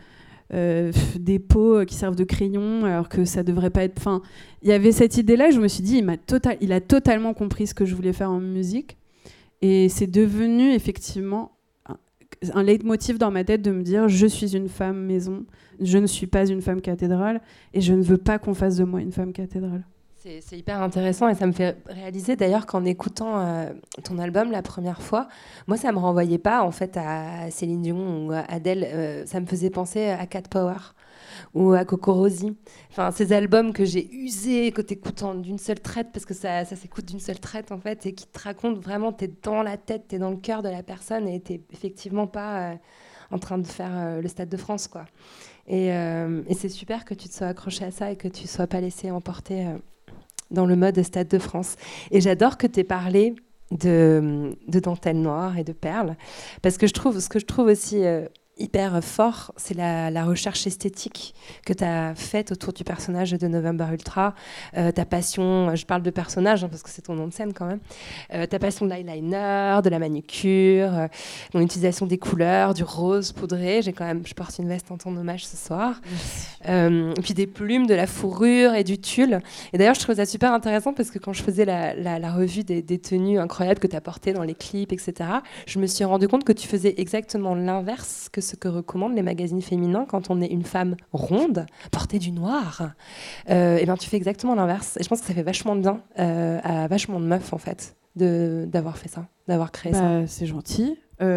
des pots qui servent de crayon, alors que ça devrait pas être... Enfin, il y avait cette idée-là, et je me suis dit, il a totalement compris ce que je voulais faire en musique. Et c'est devenu effectivement un leitmotiv dans ma tête de me dire, je suis une femme maison, je ne suis pas une femme cathédrale, et je ne veux pas qu'on fasse de moi une femme cathédrale. C'est hyper intéressant et ça me fait réaliser d'ailleurs qu'en écoutant ton album la première fois, moi ça me renvoyait pas en fait à Céline Dion ou à Adèle, ça me faisait penser à Cat Power ou à Coco Rosie. Enfin, ces albums que j'ai usés, que t'écoutes d'une seule traite parce que ça s'écoute d'une seule traite en fait et qui te racontent vraiment, t'es dans la tête, t'es dans le cœur de la personne et t'es effectivement pas en train de faire le Stade de France quoi. Et c'est super que tu te sois accroché à ça et que tu sois pas laissé emporter dans le mode Stade de France. Et j'adore que tu aies parlé de dentelle noire et de perles, parce que ce que je trouve aussi hyper fort, c'est la recherche esthétique que tu as faite autour du personnage de November Ultra, ta passion, je parle de personnage parce que c'est ton nom de scène quand même, ta passion de l'eyeliner, de la manucure, ton utilisation des couleurs, du rose poudré, je porte une veste en ton hommage ce soir, et puis des plumes, de la fourrure et du tulle. Et d'ailleurs, je trouve ça super intéressant parce que quand je faisais la revue des tenues incroyables que tu as portées dans les clips, etc., je me suis rendu compte que tu faisais exactement l'inverse que ce que recommandent les magazines féminins quand on est une femme ronde, porter du noir. Et ben tu fais exactement l'inverse. Et je pense que ça fait vachement de bien à vachement de meufs en fait d'avoir fait ça, d'avoir créé ça. C'est gentil.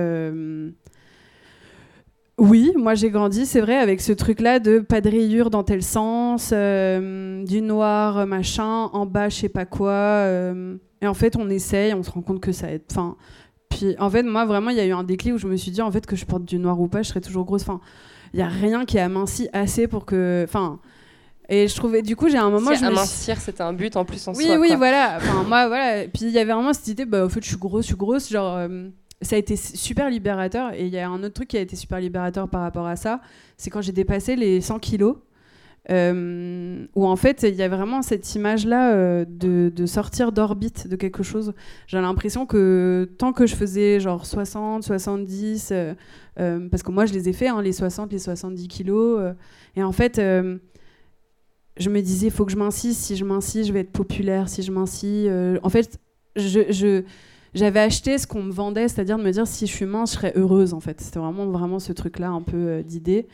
Oui, moi j'ai grandi, c'est vrai, avec ce truc-là de pas de rayures dans tel sens, du noir, machin, en bas, je sais pas quoi. Et en fait, on essaye, on se rend compte que ça aide. Enfin, puis en fait, moi vraiment, il y a eu un déclic où je me suis dit en fait que je porte du noir ou pas, je serais toujours grosse. Enfin, il y a rien qui amincit assez pour que. Enfin. Et je trouvais, du coup, j'ai un moment. Amincir, c'était un but en plus en oui, soi. Oui, quoi. voilà. Enfin, moi, voilà. Puis il y avait vraiment cette idée, bah, en fait, je suis grosse. Genre, ça a été super libérateur. Et il y a un autre truc qui a été super libérateur par rapport à ça, c'est quand j'ai dépassé les 100 kilos. Où en fait il y a vraiment cette image-là de sortir d'orbite de quelque chose. J'ai l'impression que tant que je faisais genre 60, 70, parce que moi je les ai fait, hein, les 60, les 70 kilos, et en fait je me disais, il faut que je m'incise, si je m'incise, je vais être populaire, si je m'incise... en fait, j'avais acheté ce qu'on me vendait, c'est-à-dire de me dire, si je suis mince, je serais heureuse, en fait. C'était vraiment ce truc-là, un peu d'idée.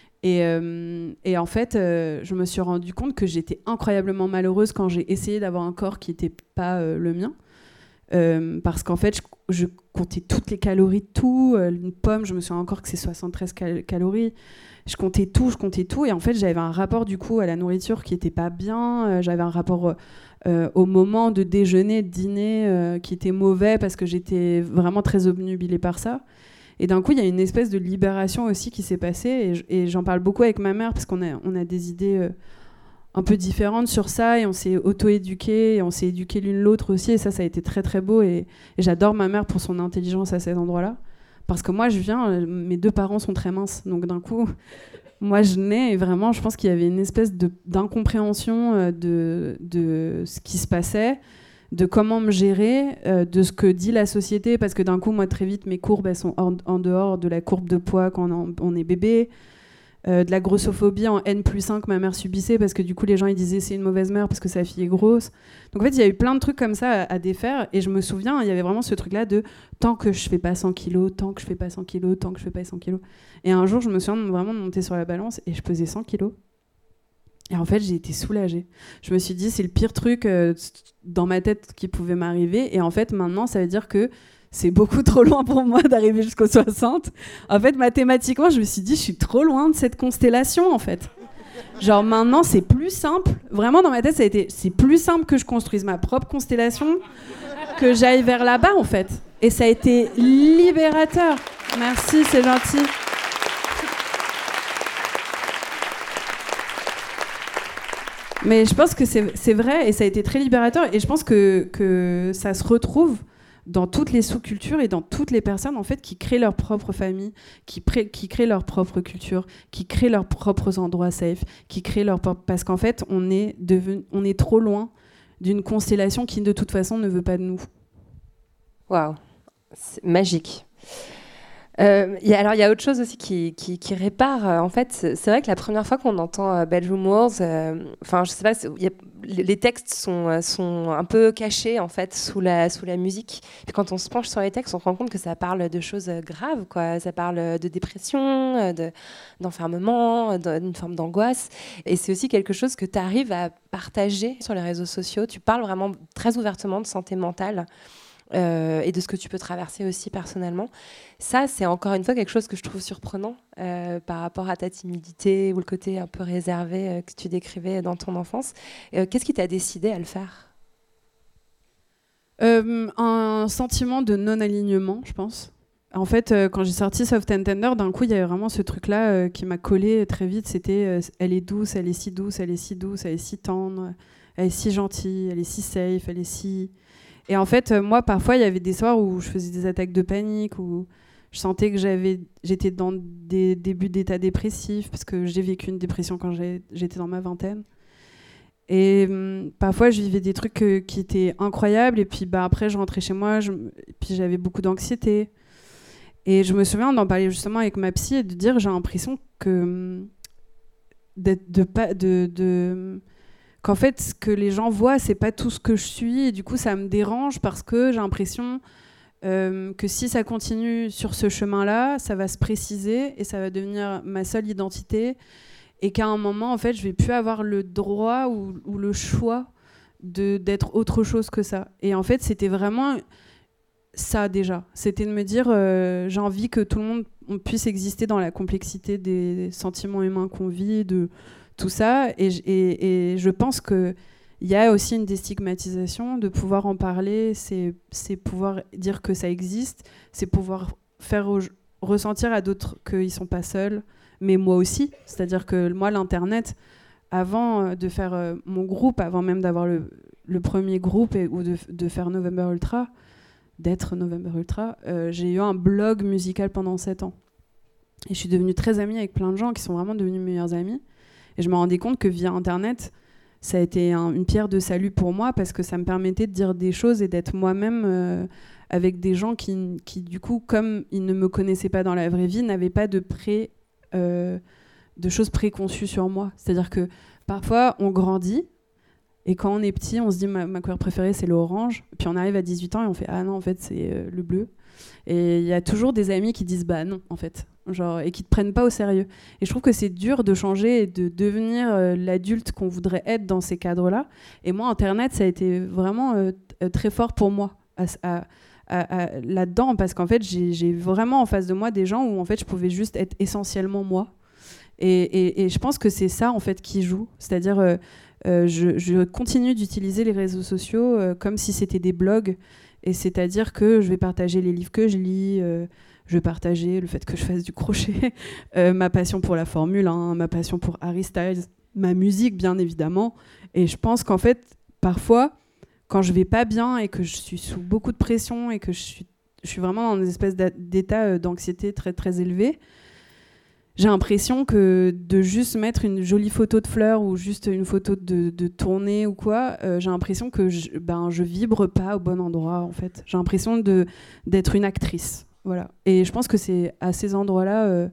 Et en fait, je me suis rendu compte que j'étais incroyablement malheureuse quand j'ai essayé d'avoir un corps qui n'était pas le mien. Parce qu'en fait, je comptais toutes les calories de tout. Une pomme, je me souviens encore que c'est 73 calories. Je comptais tout. Et en fait, j'avais un rapport du coup à la nourriture qui n'était pas bien. J'avais un rapport au moment de déjeuner, de dîner qui était mauvais parce que j'étais vraiment très obnubilée par ça. Et d'un coup, il y a une espèce de libération aussi qui s'est passée. Et j'en parle beaucoup avec ma mère parce qu'on a des idées un peu différentes sur ça. Et on s'est auto-éduqués. Et on s'est éduqués l'une l'autre aussi. Et ça a été très, très beau. Et j'adore ma mère pour son intelligence à cet endroit-là. Parce que moi, mes deux parents sont très minces. Donc d'un coup, moi, je nais. Et vraiment, je pense qu'il y avait une espèce d'incompréhension de ce qui se passait, de comment me gérer, de ce que dit la société, parce que d'un coup, moi, très vite, mes courbes, elles sont en dehors de la courbe de poids quand on est bébé, de la grossophobie en N+1 que ma mère subissait, parce que du coup, les gens, ils disaient c'est une mauvaise mère parce que sa fille est grosse. Donc en fait, il y a eu plein de trucs comme ça à défaire, et je me souviens, il y avait vraiment ce truc-là de tant que je fais pas 100 kilos, tant que je fais pas 100 kilos, tant que je fais pas 100 kilos. Et un jour, je me souviens vraiment de monter sur la balance, et je pesais 100 kilos. Et en fait, j'ai été soulagée. Je me suis dit, c'est le pire truc dans ma tête qui pouvait m'arriver. Et en fait, maintenant, ça veut dire que c'est beaucoup trop loin pour moi d'arriver jusqu'aux 60. En fait, mathématiquement, je me suis dit, je suis trop loin de cette constellation, en fait. Genre, maintenant, c'est plus simple. Vraiment, dans ma tête, c'est plus simple que je construise ma propre constellation, que j'aille vers là-bas, en fait. Et ça a été libérateur. Merci, c'est gentil. Mais je pense que c'est vrai, et ça a été très libérateur. Et je pense que ça se retrouve dans toutes les sous-cultures et dans toutes les personnes en fait qui créent leur propre famille, qui créent leur propre culture, qui créent leurs propres endroits safe, qui créent leur propre... Parce qu'en fait, on est trop loin d'une constellation qui de toute façon ne veut pas de nous. Waouh, c'est magique. Il y a autre chose aussi qui répare. En fait, c'est vrai que la première fois qu'on entend Bedroom Walls, je sais pas, les textes sont un peu cachés en fait sous la musique. Puis quand on se penche sur les textes, on se rend compte que ça parle de choses graves, quoi. Ça parle de dépression, d'enfermement, d'une forme d'angoisse. Et c'est aussi quelque chose que tu arrives à partager sur les réseaux sociaux. Tu parles vraiment très ouvertement de santé mentale. Et de ce que tu peux traverser aussi personnellement. Ça, c'est encore une fois quelque chose que je trouve surprenant par rapport à ta timidité ou le côté un peu réservé que tu décrivais dans ton enfance. Qu'est-ce qui t'a décidé à le faire ? Un sentiment de non-alignement, je pense. En fait, quand j'ai sorti Soft and Tender, d'un coup, il y avait vraiment ce truc-là qui m'a collé très vite. C'était elle est douce, elle est si douce, elle est si douce, elle est si tendre, elle est si gentille, elle est si safe, elle est si... Et en fait, moi, parfois, il y avait des soirs où je faisais des attaques de panique, où je sentais que j'étais dans des débuts d'état dépressif, parce que j'ai vécu une dépression quand j'étais dans ma vingtaine. Et parfois, je vivais des trucs qui étaient incroyables, et puis après, je rentrais chez moi, et puis j'avais beaucoup d'anxiété. Et je me souviens d'en parler justement avec ma psy et de dire, j'ai l'impression que qu'en fait, ce que les gens voient, c'est pas tout ce que je suis. Et du coup, ça me dérange parce que j'ai l'impression que si ça continue sur ce chemin-là, ça va se préciser et ça va devenir ma seule identité. Et qu'à un moment, en fait, je vais plus avoir le droit ou le choix d'être autre chose que ça. Et en fait, c'était vraiment ça déjà. C'était de me dire, j'ai envie que tout le monde puisse exister dans la complexité des sentiments humains qu'on vit, de tout ça, et je pense qu'il y a aussi une déstigmatisation, de pouvoir en parler, c'est pouvoir dire que ça existe, c'est pouvoir faire ressentir à d'autres qu'ils ne sont pas seuls, mais moi aussi. C'est-à-dire que moi, l'Internet, avant de faire mon groupe, avant même d'avoir le premier groupe ou de faire November Ultra, d'être November Ultra, j'ai eu un blog musical pendant 7 ans. Et je suis devenue très amie avec plein de gens qui sont vraiment devenus mes meilleurs amis. Et je me rendais compte que via Internet, ça a été une pierre de salut pour moi parce que ça me permettait de dire des choses et d'être moi-même avec des gens qui, du coup, comme ils ne me connaissaient pas dans la vraie vie, n'avaient pas de choses préconçues sur moi. C'est-à-dire que parfois, on grandit et quand on est petit, on se dit ma couleur préférée, c'est l'orange. Puis on arrive à 18 ans et on fait « Ah non, en fait, c'est le bleu ». Et il y a toujours des amis qui disent « Bah non, en fait ». Genre, et qui te prennent pas au sérieux. Et je trouve que c'est dur de changer et de devenir l'adulte qu'on voudrait être dans ces cadres-là. Et moi, Internet, ça a été vraiment très fort pour moi là-dedans, parce qu'en fait, j'ai vraiment en face de moi des gens où en fait, je pouvais juste être essentiellement moi. Et je pense que c'est ça en fait qui joue. C'est-à-dire, je continue d'utiliser les réseaux sociaux comme si c'était des blogs. Et c'est-à-dire que je vais partager les livres que je lis. Je vais partager le fait que je fasse du crochet, ma passion pour la Formule 1, ma passion pour Harry Styles, ma musique, bien évidemment. Et je pense qu'en fait, parfois, quand je vais pas bien et que je suis sous beaucoup de pression et que je suis vraiment dans une espèce d'état d'anxiété très, très élevé, j'ai l'impression que de juste mettre une jolie photo de fleurs ou juste une photo de tournée ou quoi, j'ai l'impression que je vibre pas au bon endroit, en fait. J'ai l'impression d'être une actrice. Voilà. Et je pense que c'est à ces endroits-là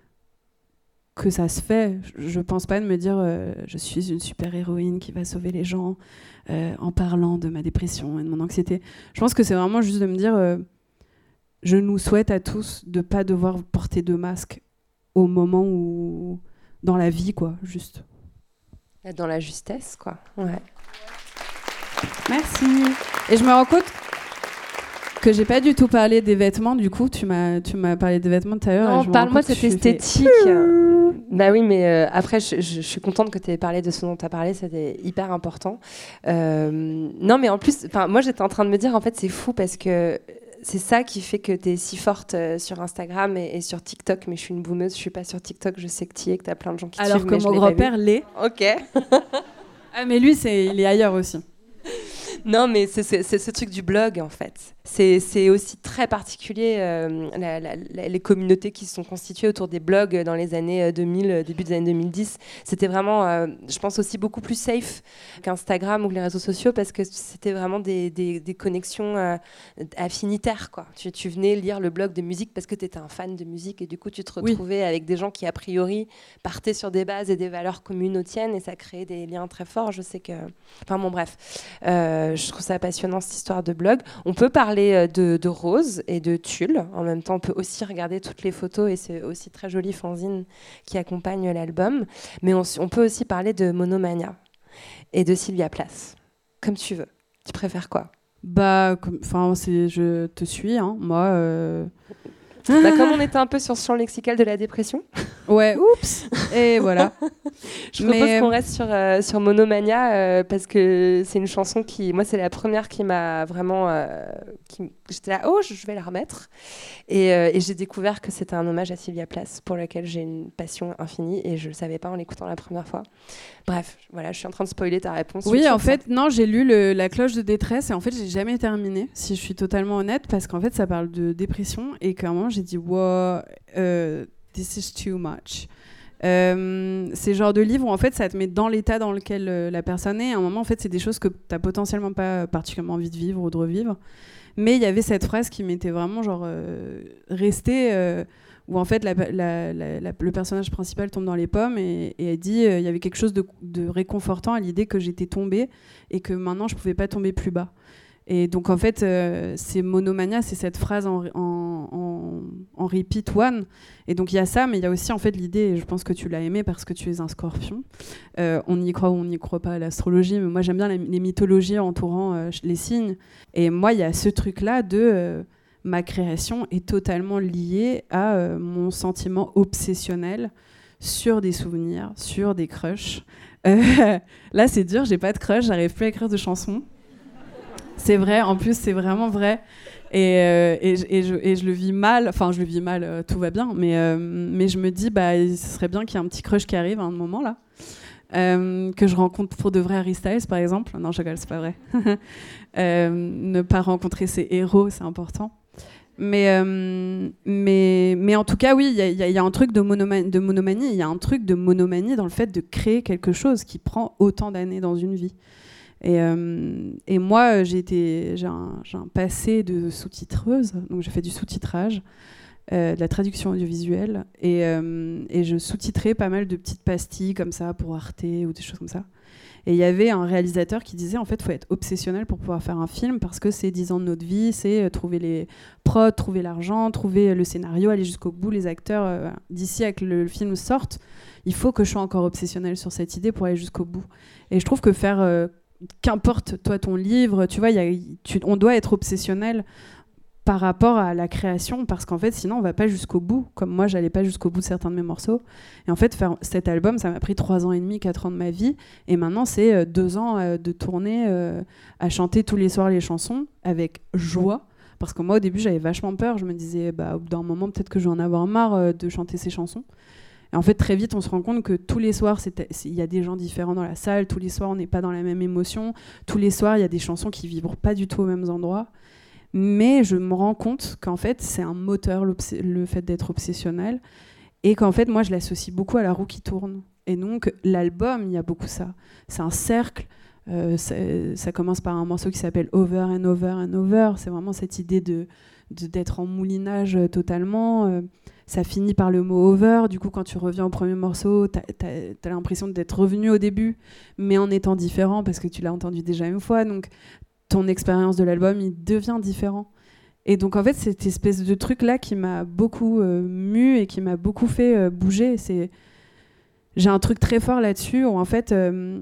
que ça se fait. Je pense pas de me dire je suis une super-héroïne qui va sauver les gens en parlant de ma dépression et de mon anxiété. Je pense que c'est vraiment juste de me dire je nous souhaite à tous de pas devoir porter de masque au moment où... dans la vie, quoi, juste. Dans la justesse, quoi. Ouais. Merci. Et je me rends compte que j'ai pas du tout parlé des vêtements, du coup, tu m'as parlé des vêtements tout à l'heure. Non, parle-moi de cette esthétique. Bah oui, mais après, je suis contente que tu aies parlé de ce dont tu as parlé, c'était hyper important. Non, mais en plus, moi, j'étais en train de me dire, en fait, c'est fou parce que c'est ça qui fait que tu es si forte sur Instagram et sur TikTok. Mais je suis une boomeuse, je suis pas sur TikTok, je sais que tu y es, que tu as plein de gens qui te suivent. Alors que mon grand-père l'est. Ok. Ah, mais lui, il est ailleurs aussi. Non, mais c'est ce truc du blog, en fait. C'est aussi très particulier, les communautés qui se sont constituées autour des blogs dans les années 2000, début des années 2010. C'était vraiment, je pense, aussi beaucoup plus safe qu'Instagram ou les réseaux sociaux parce que c'était vraiment des connexions affinitaires, quoi. Tu venais lire le blog de musique parce que tu étais un fan de musique et du coup, tu te retrouvais avec des gens qui, a priori, partaient sur des bases et des valeurs communes aux tiennes et ça créait des liens très forts. Je sais que... Enfin, bon, bref. Je trouve ça passionnant, cette histoire de blog. On peut parler de Rose et de Tulle. En même temps, on peut aussi regarder toutes les photos et c'est aussi très joli fanzine qui accompagne l'album. Mais on peut aussi parler de Monomania et de Sylvia Plath. Comme tu veux. Tu préfères quoi ? Je te suis, hein. Moi... Comme on était un peu sur ce champ lexical de la dépression. Ouais, oups. Et voilà. Je propose qu'on reste sur Monomania parce que c'est une chanson qui, moi, c'est la première qui m'a vraiment... j'étais là, je vais la remettre. Et j'ai découvert que c'était un hommage à Sylvia Plath pour laquelle j'ai une passion infinie et je ne le savais pas en l'écoutant la première fois. Bref, voilà, je suis en train de spoiler ta réponse. Oui, en fait, non, j'ai lu La cloche de détresse et en fait, j'ai jamais terminé, si je suis totalement honnête, parce qu'en fait, ça parle de dépression et qu'à un moment, j'ai dit, wow, this is too much. C'est le genre de livre où en fait ça te met dans l'état dans lequel la personne est. À un moment, en fait, c'est des choses que tu n'as potentiellement pas particulièrement envie de vivre ou de revivre. Mais il y avait cette phrase qui m'était vraiment restée, où en fait le personnage principal tombe dans les pommes et elle dit il y avait quelque chose de réconfortant à l'idée que j'étais tombée et que maintenant je pouvais pas tomber plus bas. Et donc en fait c'est Monomania, c'est cette phrase en repeat one. Et donc il y a ça, mais il y a aussi en fait l'idée, et je pense que tu l'as aimé parce que tu es un scorpion. On y croit ou on n'y croit pas à l'astrologie, mais moi j'aime bien les mythologies entourant les signes. Et moi il y a ce truc là de ma création est totalement liée à mon sentiment obsessionnel sur des souvenirs, sur des crushs. Là c'est dur, j'ai pas de crush, j'arrive plus à écrire de chansons. C'est vrai, en plus c'est vraiment vrai et je le vis mal, tout va bien, mais je me dis ce serait bien qu'il y ait un petit crush qui arrive à un moment là, que je rencontre pour de vrai Harry Styles par exemple. Non, je rigole, c'est pas vrai. Ne pas rencontrer ses héros, c'est important. Mais en tout cas, oui, il y a un truc de monomanie, il y a un truc de monomanie dans le fait de créer quelque chose qui prend autant d'années dans une vie. Et moi, j'ai un passé de sous-titreuse, donc j'ai fait du sous-titrage, de la traduction audiovisuelle, et je sous-titrais pas mal de petites pastilles comme ça pour Arte ou des choses comme ça. Et il y avait un réalisateur qui disait en fait, faut être obsessionnel pour pouvoir faire un film parce que c'est 10 ans de notre vie, c'est trouver les prods, trouver l'argent, trouver le scénario, aller jusqu'au bout, les acteurs. D'ici à que le film sorte, il faut que je sois encore obsessionnel sur cette idée pour aller jusqu'au bout. Et je trouve que faire qu'importe toi ton livre, tu vois, on doit être obsessionnel par rapport à la création parce qu'en fait sinon on va pas jusqu'au bout, comme moi j'allais pas jusqu'au bout de certains de mes morceaux. Et en fait faire cet album ça m'a pris 3 ans et demi, 4 ans de ma vie, et maintenant c'est 2 ans de tournée à chanter tous les soirs les chansons avec joie, parce que moi au début j'avais vachement peur, je me disais au bout d'un moment peut-être que je vais en avoir marre de chanter ces chansons. Et en fait, très vite, on se rend compte que tous les soirs, il y a des gens différents dans la salle. Tous les soirs, on n'est pas dans la même émotion. Tous les soirs, il y a des chansons qui vibrent pas du tout aux mêmes endroits. Mais je me rends compte qu'en fait, c'est un moteur, le fait d'être obsessionnel. Et qu'en fait, moi, je l'associe beaucoup à la roue qui tourne. Et donc, l'album, il y a beaucoup ça. C'est un cercle. Ça commence par un morceau qui s'appelle Over and Over and Over. C'est vraiment cette idée d'être en moulinage totalement. Ça finit par le mot over. Du coup, quand tu reviens au premier morceau, t'as l'impression d'être revenu au début, mais en étant différent parce que tu l'as entendu déjà une fois. Donc, ton expérience de l'album, il devient différent. Et donc, en fait, cette espèce de truc-là qui m'a beaucoup mue et qui m'a beaucoup fait bouger. J'ai un truc très fort là-dessus où, en fait,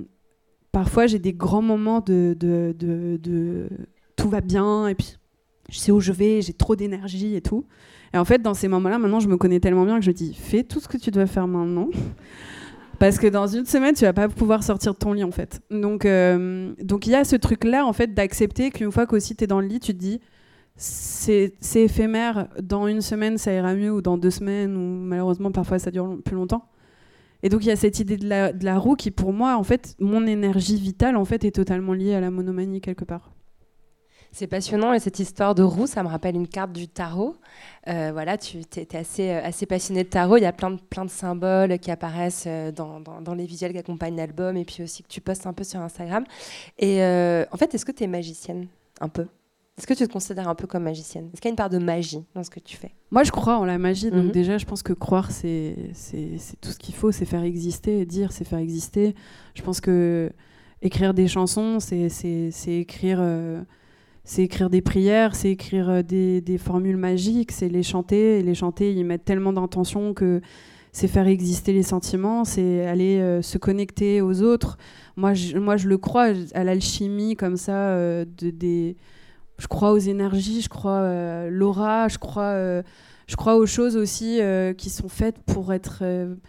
parfois, j'ai des grands moments de tout va bien et puis je sais où je vais, j'ai trop d'énergie et tout. Et en fait, dans ces moments-là, maintenant, je me connais tellement bien que je dis, fais tout ce que tu dois faire maintenant. Parce que dans une semaine, tu vas pas pouvoir sortir de ton lit, en fait. Donc il y a ce truc-là, en fait, d'accepter qu'une fois qu'aussi t'es dans le lit, tu te dis, c'est éphémère, dans une semaine, ça ira mieux, ou dans 2 semaines, ou malheureusement, parfois, ça dure plus longtemps. Et donc, il y a cette idée de la roue qui, pour moi, en fait, mon énergie vitale, en fait, est totalement liée à la monomanie, quelque part. C'est passionnant, et cette histoire de roue, ça me rappelle une carte du tarot. Voilà, tu es assez passionné de tarot. Il y a plein de symboles qui apparaissent dans les visuels qui accompagnent l'album, et puis aussi que tu postes un peu sur Instagram. Et en fait, est-ce que tu es magicienne, un peu ? Est-ce que tu te considères un peu comme magicienne ? Est-ce qu'il y a une part de magie dans ce que tu fais ? Moi, je crois en la magie. Donc déjà, je pense que croire, c'est tout ce qu'il faut. C'est faire exister. Dire, c'est faire exister. Je pense que écrire des chansons, c'est écrire... c'est écrire des prières, c'est écrire des formules magiques, c'est les chanter. Et les chanter, ils mettent tellement d'intention que c'est faire exister les sentiments, c'est aller se connecter aux autres. Moi, je le crois à l'alchimie comme ça. Je crois aux énergies, je crois à l'aura, je crois aux choses aussi qui sont faites pour être...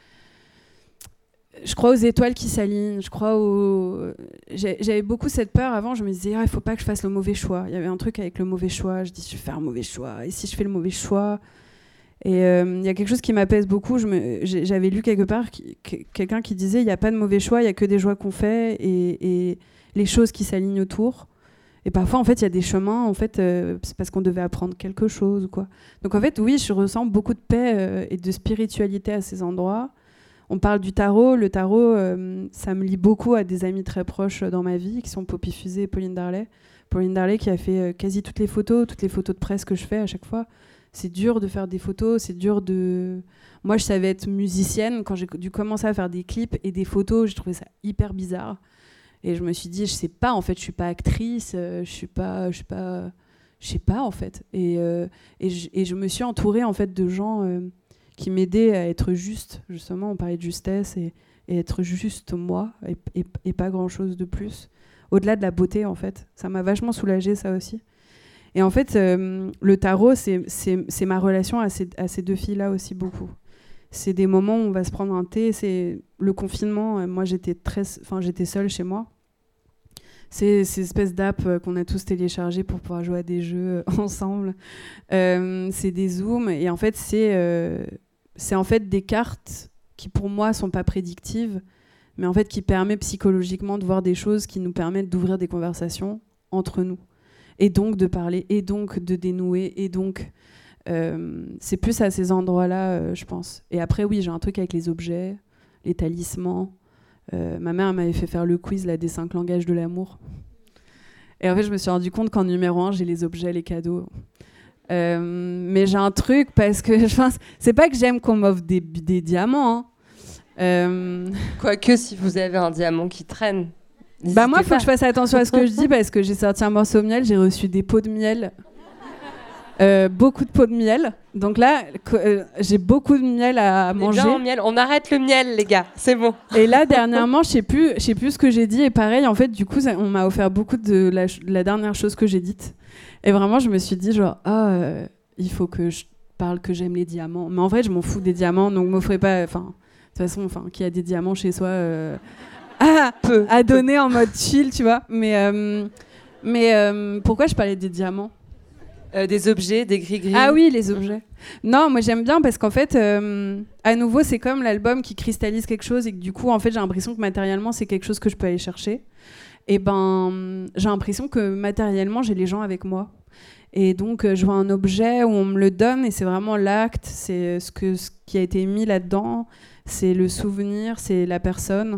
Je crois aux étoiles qui s'alignent, J'avais beaucoup cette peur avant, je me disais, il faut pas que je fasse le mauvais choix. Il y avait un truc avec le mauvais choix, je dis, je vais faire un mauvais choix, et si je fais le mauvais choix... Et il y a quelque chose qui m'apaise beaucoup, j'avais lu quelque part quelqu'un qui disait, il n'y a pas de mauvais choix, il n'y a que des choix qu'on fait, et les choses qui s'alignent autour. Et parfois, en fait, il y a des chemins, en fait, c'est parce qu'on devait apprendre quelque chose, quoi. Donc en fait, oui, je ressens beaucoup de paix et de spiritualité à ces endroits. On parle du tarot. Le tarot, ça me lie beaucoup à des amis très proches dans ma vie, qui sont Poppy Fusée et Pauline Darley. Pauline Darley qui a fait quasi toutes les photos de presse que je fais à chaque fois. C'est dur de faire des photos, c'est dur de... Moi, je savais être musicienne. Quand j'ai dû commencer à faire des clips et des photos, j'ai trouvé ça hyper bizarre. Et je me suis dit, je sais pas, en fait, je suis pas actrice, je sais pas, en fait. Et je me suis entourée, en fait, de gens... qui m'aidait à être juste, justement, on parlait de justesse, et être juste moi, et pas grand-chose de plus. Au-delà de la beauté, en fait. Ça m'a vachement soulagée, ça aussi. Et en fait, le tarot, c'est ma relation à ces 2 filles-là aussi, beaucoup. C'est des moments où on va se prendre un thé, c'est le confinement, moi j'étais seule chez moi. C'est ces espèces d'app qu'on a tous téléchargées pour pouvoir jouer à des jeux ensemble. C'est des zooms, et en fait, c'est en fait des cartes qui, pour moi, sont pas prédictives, mais en fait qui permettent psychologiquement de voir des choses qui nous permettent d'ouvrir des conversations entre nous. Et donc de parler, et donc de dénouer, et donc... c'est plus à ces endroits-là, je pense. Et après, oui, j'ai un truc avec les objets, les talismans. Ma mère m'avait fait faire le quiz là, des 5 langages de l'amour. Et en fait, je me suis rendu compte qu'en numéro 1, j'ai les objets, les cadeaux. Mais j'ai un truc parce que je pense, c'est pas que j'aime qu'on m'offre des diamants. Hein. Quoique, si vous avez un diamant qui traîne. Bah moi, il faut que je fasse attention à ce que je dis parce que j'ai sorti un morceau de miel, j'ai reçu des pots de miel. Beaucoup de pots de miel. Donc là, j'ai beaucoup de miel à manger. Bien en miel. On arrête le miel, les gars. C'est bon. Et là, dernièrement, je sais plus ce que j'ai dit. Et pareil, en fait, du coup, on m'a offert beaucoup de la dernière chose que j'ai dite. Et vraiment, je me suis dit, genre, il faut que je parle que j'aime les diamants. Mais en vrai, je m'en fous des diamants. Donc, m'offrez pas... Enfin, de toute façon, qui a des diamants chez soi à donner en mode chill, tu vois. Mais pourquoi je parlais des diamants ? Des objets, des gris-gris. Ah oui, les objets. Non, moi j'aime bien parce qu'en fait, à nouveau, c'est comme l'album qui cristallise quelque chose et que du coup, en fait, j'ai l'impression que matériellement, c'est quelque chose que je peux aller chercher. Et j'ai l'impression que matériellement, j'ai les gens avec moi. Et donc, je vois un objet où on me le donne et c'est vraiment l'acte, c'est ce qui a été mis là-dedans, c'est le souvenir, c'est la personne.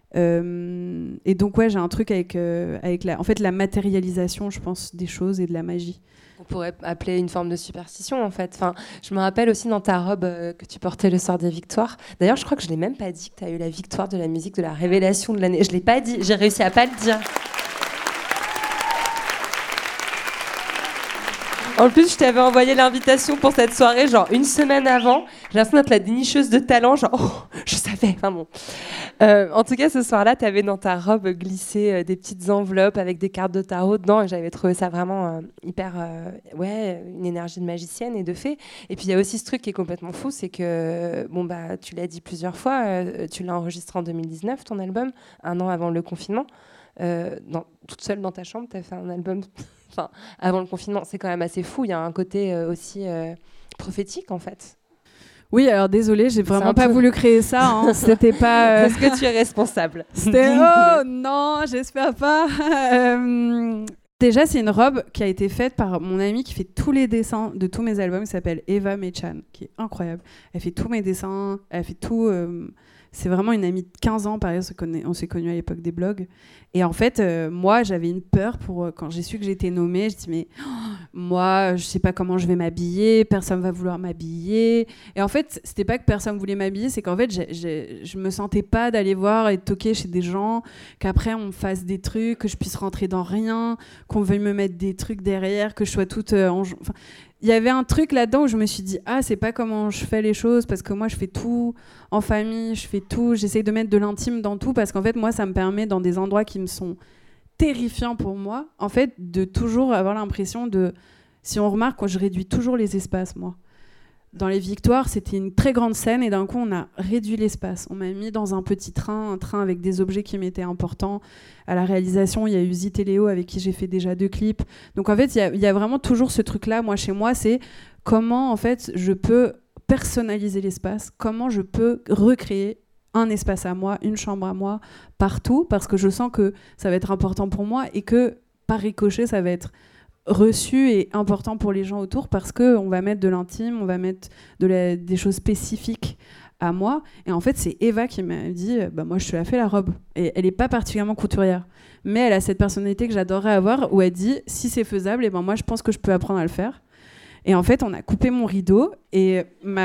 Et donc, ouais, j'ai un truc avec en fait, la matérialisation, je pense, des choses et de la magie. On pourrait appeler une forme de superstition, en fait. Enfin, je me rappelle aussi dans ta robe que tu portais le soir des victoires. D'ailleurs, je crois que je ne l'ai même pas dit que tu as eu la victoire de la musique de la révélation de l'année. Je ne l'ai pas dit, j'ai réussi à ne pas le dire. En plus, je t'avais envoyé l'invitation pour cette soirée, genre 1 semaine avant. J'ai l'impression d'être la dénicheuse de talent, genre, oh, je savais. Enfin bon. En tout cas, ce soir-là, tu avais dans ta robe glissé des petites enveloppes avec des cartes de tarot dedans et j'avais trouvé ça vraiment hyper... une énergie de magicienne et de fée. Et puis, il y a aussi ce truc qui est complètement fou, c'est que, tu l'as dit plusieurs fois, tu l'as enregistré en 2019, ton album, 1 an avant le confinement. Toute seule dans ta chambre, tu as fait un album avant le confinement. C'est quand même assez fou. Il y a un côté aussi prophétique, en fait. Oui, alors désolée, j'ai vraiment pas voulu créer ça. Hein. C'était pas. Est-ce que tu es responsable? C'était oh non, j'espère pas. Déjà, c'est une robe qui a été faite par mon amie qui fait tous les dessins de tous mes albums. Qui s'appelle Eva Mechan, qui est incroyable. Elle fait tous mes dessins, elle fait tout. C'est vraiment une amie de 15 ans, pareil, on s'est connus à l'époque des blogs. Et en fait, moi, j'avais une peur quand j'ai su que j'étais nommée. Je dis, mais moi, je sais pas comment je vais m'habiller, personne va vouloir m'habiller. Et en fait, c'était pas que personne voulait m'habiller, c'est qu'en fait, je me sentais pas d'aller voir et de toquer chez des gens, qu'après on me fasse des trucs, que je puisse rentrer dans rien, qu'on veuille me mettre des trucs derrière, que je sois toute... il y avait un truc là-dedans où je me suis dit c'est pas comment je fais les choses parce que moi je fais tout en famille, j'essaye de mettre de l'intime dans tout parce qu'en fait moi ça me permet dans des endroits qui me sont terrifiants pour moi en fait de toujours avoir l'impression de, si on remarque, je réduis toujours les espaces moi. Dans les Victoires, c'était une très grande scène et d'un coup, on a réduit l'espace. On m'a mis dans un petit train, un train avec des objets qui m'étaient importants. À la réalisation, il y a eu Zit et Léo avec qui j'ai fait déjà 2 clips. Donc en fait, il y a vraiment toujours ce truc-là. Moi, chez moi, c'est comment en fait je peux personnaliser l'espace, comment je peux recréer un espace à moi, une chambre à moi, partout, parce que je sens que ça va être important pour moi et que par ricochet, ça va être reçu et important pour les gens autour parce qu'on va mettre de l'intime, on va mettre des choses spécifiques à moi. Et en fait, c'est Eva qui m'a dit moi, je te la fais la robe. Et elle n'est pas particulièrement couturière. Mais elle a cette personnalité que j'adorerais avoir où elle dit si c'est faisable, et moi, je pense que je peux apprendre à le faire. Et en fait, on a coupé mon rideau et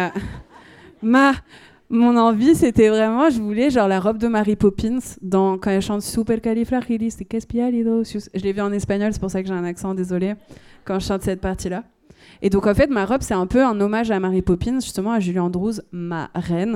mon envie, c'était vraiment, je voulais genre la robe de Mary Poppins quand elle chante Supercalifragilisticexpialidocious. Je l'ai vu en espagnol, c'est pour ça que j'ai un accent, désolé, quand je chante cette partie-là. Et donc en fait, ma robe, c'est un peu un hommage à Mary Poppins, justement à Julie Andrews, ma reine.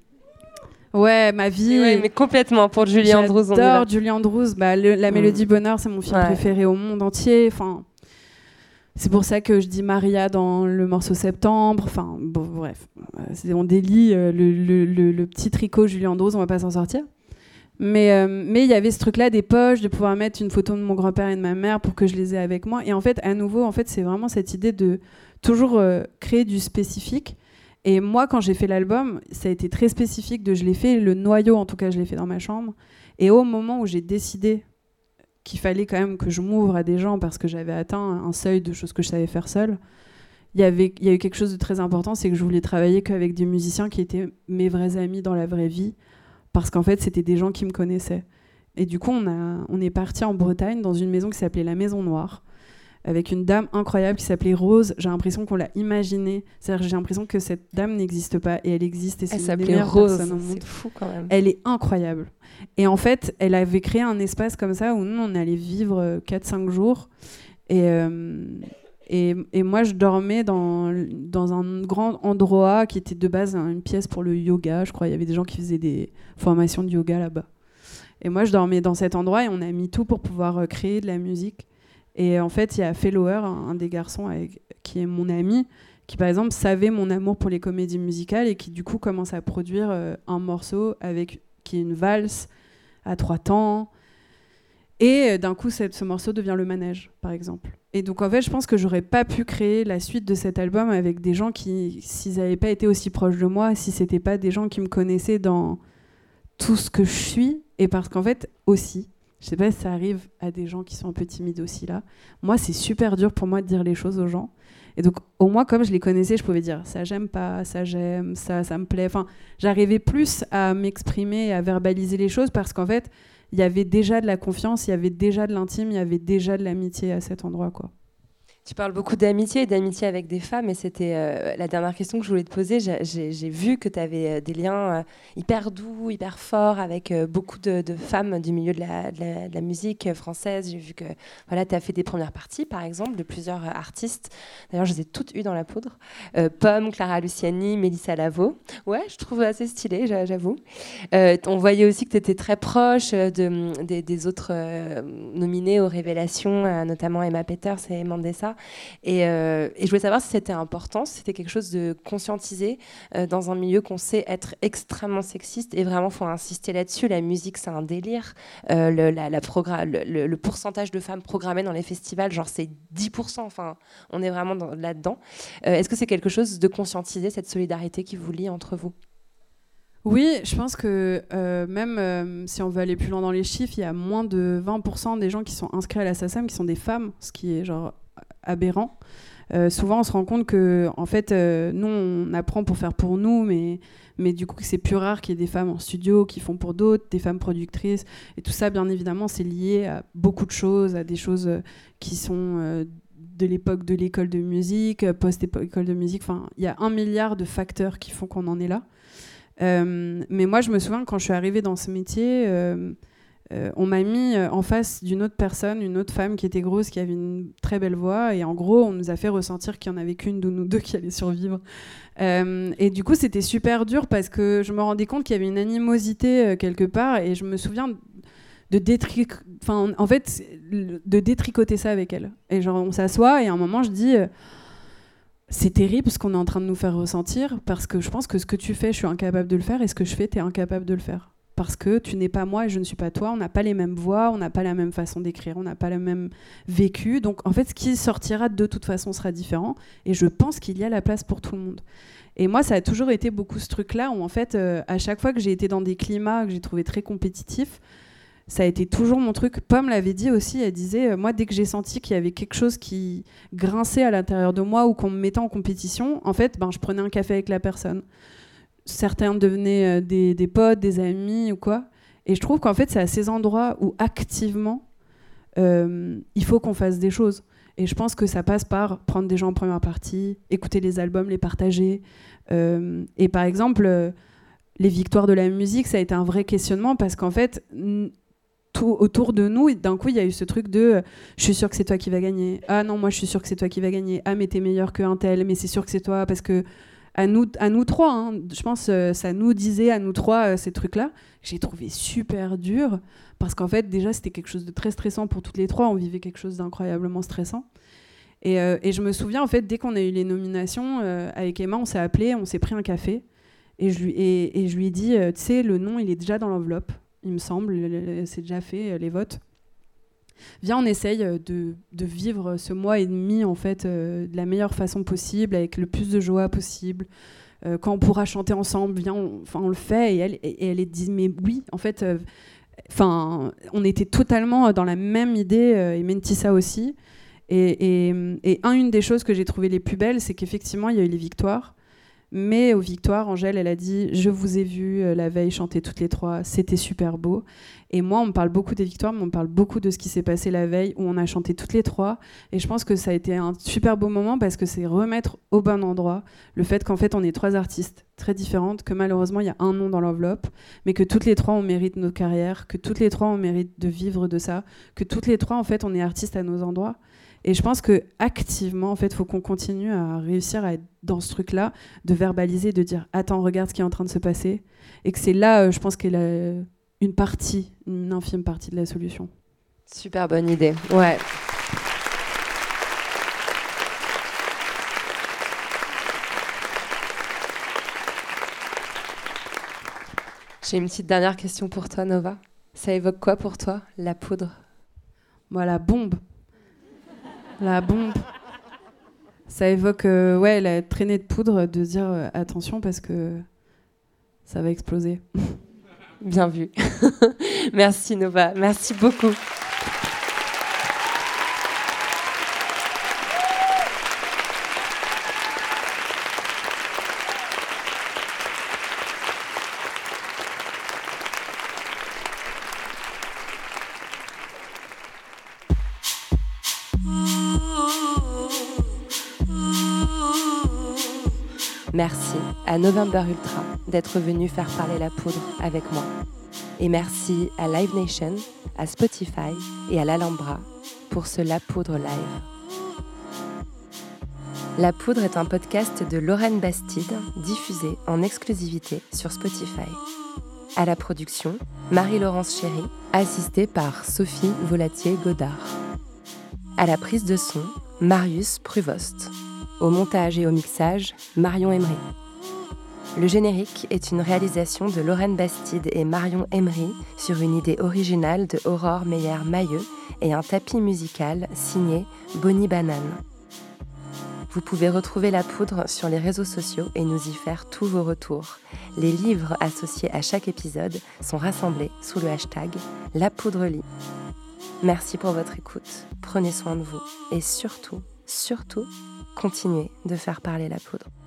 Ouais, ma vie. Ouais, mais complètement pour Julie Andrews. J'adore Julie Andrews. La Mélodie Bonheur, c'est mon film préféré au monde entier. Enfin. C'est pour ça que je dis Maria dans le morceau Septembre. Enfin, bon, bref. On délie le petit tricot Julie Andrews, on va pas s'en sortir. Mais il y avait ce truc-là des poches, de pouvoir mettre une photo de mon grand-père et de ma mère pour que je les ai avec moi. Et en fait, à nouveau, c'est vraiment cette idée de toujours créer du spécifique. Et moi, quand j'ai fait l'album, ça a été très spécifique. Je l'ai fait, le noyau, en tout cas, je l'ai fait dans ma chambre. Et au moment où j'ai décidé qu'il fallait quand même que je m'ouvre à des gens parce que j'avais atteint un seuil de choses que je savais faire seule, il y a eu quelque chose de très important, c'est que je voulais travailler qu'avec des musiciens qui étaient mes vrais amis dans la vraie vie, parce qu'en fait, c'était des gens qui me connaissaient. Et du coup, on est parti en Bretagne dans une maison qui s'appelait la Maison Noire, avec une dame incroyable qui s'appelait Rose. J'ai l'impression qu'on l'a imaginée. C'est-à-dire que j'ai l'impression que cette dame n'existe pas et elle existe. Et c'est une des meilleures personnes au monde. C'est fou quand même. Elle est incroyable. Et en fait, elle avait créé un espace comme ça où nous, on allait vivre 4-5 jours. Et moi, je dormais dans un grand endroit qui était de base une pièce pour le yoga. Je crois il y avait des gens qui faisaient des formations de yoga là-bas. Et moi, je dormais dans cet endroit et on a mis tout pour pouvoir créer de la musique. Et en fait, il y a Fellower, un des garçons qui est mon ami, qui par exemple savait mon amour pour les comédies musicales et qui du coup commence à produire un morceau qui est une valse à 3 temps. Et d'un coup, ce morceau devient le manège, par exemple. Et donc en fait, je pense que j'aurais pas pu créer la suite de cet album avec des gens qui, s'ils n'avaient pas été aussi proches de moi, si c'était pas des gens qui me connaissaient dans tout ce que je suis. Et parce qu'en fait, aussi, je sais pas si ça arrive à des gens qui sont un peu timides aussi là. Moi, c'est super dur pour moi de dire les choses aux gens. Et donc, au moins, comme je les connaissais, je pouvais dire ça j'aime pas, ça j'aime, ça me plaît. Enfin, j'arrivais plus à m'exprimer et à verbaliser les choses parce qu'en fait, il y avait déjà de la confiance, il y avait déjà de l'intime, il y avait déjà de l'amitié à cet endroit, quoi. Tu parles beaucoup d'amitié et d'amitié avec des femmes, et c'était la dernière question que je voulais te poser. J'ai vu que tu avais des liens hyper doux, hyper forts avec beaucoup de femmes du milieu de la musique française. J'ai vu que voilà, tu as fait des premières parties, par exemple, de plusieurs artistes. D'ailleurs, je les ai toutes eues dans la poudre. Pomme, Clara Luciani, Mélissa Lavo. Ouais, je trouve assez stylé, j'avoue. On voyait aussi que tu étais très proche des autres nominés aux Révélations, notamment Emma Peters et Mandessa. Et je voulais savoir si c'était important, si c'était quelque chose de conscientisé dans un milieu qu'on sait être extrêmement sexiste, et vraiment faut insister là-dessus. La musique, c'est un délire. Le pourcentage de femmes programmées dans les festivals, genre c'est 10%. Enfin, on est vraiment là-dedans. Est-ce que c'est quelque chose de conscientisé, cette solidarité qui vous lie entre vous ? Oui, je pense que même si on veut aller plus loin dans les chiffres, il y a moins de 20% des gens qui sont inscrits à la SACEM qui sont des femmes, ce qui est genre aberrant. Souvent, on se rend compte que, en fait, nous, on apprend pour faire pour nous, mais du coup, c'est plus rare qu'il y ait des femmes en studio qui font pour d'autres, des femmes productrices. Et tout ça, bien évidemment, c'est lié à beaucoup de choses, à des choses qui sont de l'époque de l'école de musique, post-école de musique. Enfin, il y a 1 milliard de facteurs qui font qu'on en est là. Mais moi, je me souviens, quand je suis arrivée dans ce métier, on m'a mis en face d'une autre personne, une autre femme qui était grosse, qui avait une très belle voix, et en gros, on nous a fait ressentir qu'il n'y en avait qu'une de nous deux qui allait survivre. Et du coup, c'était super dur parce que je me rendais compte qu'il y avait une animosité quelque part, et je me souviens de détricoter ça avec elle. Et genre, on s'assoit, et à un moment, je dis... c'est terrible ce qu'on est en train de nous faire ressentir, parce que je pense que ce que tu fais, je suis incapable de le faire, et ce que je fais, tu es incapable de le faire. Parce que tu n'es pas moi et je ne suis pas toi, on n'a pas les mêmes voix, on n'a pas la même façon d'écrire, on n'a pas le même vécu. Donc en fait, ce qui sortira de toute façon sera différent, et je pense qu'il y a la place pour tout le monde. Et moi, ça a toujours été beaucoup ce truc-là, où en fait, à chaque fois que j'ai été dans des climats que j'ai trouvé très compétitifs, ça a été toujours mon truc. Pomme l'avait dit aussi, elle disait, moi, dès que j'ai senti qu'il y avait quelque chose qui grinçait à l'intérieur de moi ou qu'on me mettait en compétition, en fait, je prenais un café avec la personne. Certains devenaient des potes, des amis ou quoi. Et je trouve qu'en fait, c'est à ces endroits où activement, il faut qu'on fasse des choses. Et je pense que ça passe par prendre des gens en première partie, écouter les albums, les partager. Et par exemple, les victoires de la musique, ça a été un vrai questionnement parce qu'en fait... tout autour de nous, d'un coup il y a eu ce truc de je suis sûre que c'est toi qui vas gagner, ah non moi je suis sûre que c'est toi qui vas gagner, ah mais t'es meilleur qu'un tel, mais c'est sûr que c'est toi, parce que à nous trois, hein, je pense ça nous disait à nous trois ces trucs là, j'ai trouvé super dur, parce qu'en fait déjà c'était quelque chose de très stressant pour toutes les trois, on vivait quelque chose d'incroyablement stressant, et je me souviens en fait dès qu'on a eu les nominations avec Emma, on s'est appelé, on s'est pris un café, et je lui ai dit tu sais le nom il est déjà dans l'enveloppe, il me semble, c'est déjà fait, les votes. Viens, on essaye de vivre ce mois et demi en fait, de la meilleure façon possible, avec le plus de joie possible. Quand on pourra chanter ensemble, viens, on le fait. Et elle dit, mais oui, en fait, on était totalement dans la même idée, et Mentissa aussi. Et une des choses que j'ai trouvées les plus belles, c'est qu'effectivement, il y a eu les victoires. Mais aux victoires, Angèle, elle a dit « Je vous ai vu la veille chanter toutes les trois, c'était super beau ». Et moi, on me parle beaucoup des victoires, mais on me parle beaucoup de ce qui s'est passé la veille, où on a chanté toutes les trois. Et je pense que ça a été un super beau moment, parce que c'est remettre au bon endroit le fait qu'en fait, on est trois artistes très différentes, que malheureusement, il y a un nom dans l'enveloppe, mais que toutes les trois, on mérite notre carrière, que toutes les trois, on mérite de vivre de ça, que toutes les trois, en fait, on est artistes à nos endroits. Et je pense qu'activement, en fait, il faut qu'on continue à réussir à être dans ce truc-là, de verbaliser, de dire « Attends, regarde ce qui est en train de se passer ». Et que c'est là, je pense, qu'elle a une infime partie de la solution. Super bonne idée, ouais. J'ai une petite dernière question pour toi, Nova. Ça évoque quoi pour toi, la poudre ? Moi, la bombe. La bombe. Ça évoque la traînée de poudre, de se dire attention parce que ça va exploser. Bien vu. Merci Nova, merci beaucoup. Ooh. Merci à November Ultra d'être venu faire parler la poudre avec moi. Et merci à Live Nation, à Spotify et à l'Alhambra pour ce La Poudre Live. La Poudre est un podcast de Lorraine Bastide, diffusé en exclusivité sur Spotify. À la production, Marie-Laurence Chéry, assistée par Sophie Volatier-Godard. À la prise de son, Marius Pruvost. Au montage et au mixage, Marion Emery. Le générique est une réalisation de Lorraine Bastide et Marion Emery sur une idée originale de Aurore Meyer-Mailleux et un tapis musical signé Bonnie Banane. Vous pouvez retrouver La Poudre sur les réseaux sociaux et nous y faire tous vos retours. Les livres associés à chaque épisode sont rassemblés sous le hashtag La Poudre Lit. Merci pour votre écoute, prenez soin de vous et surtout, continuez de faire parler la poudre.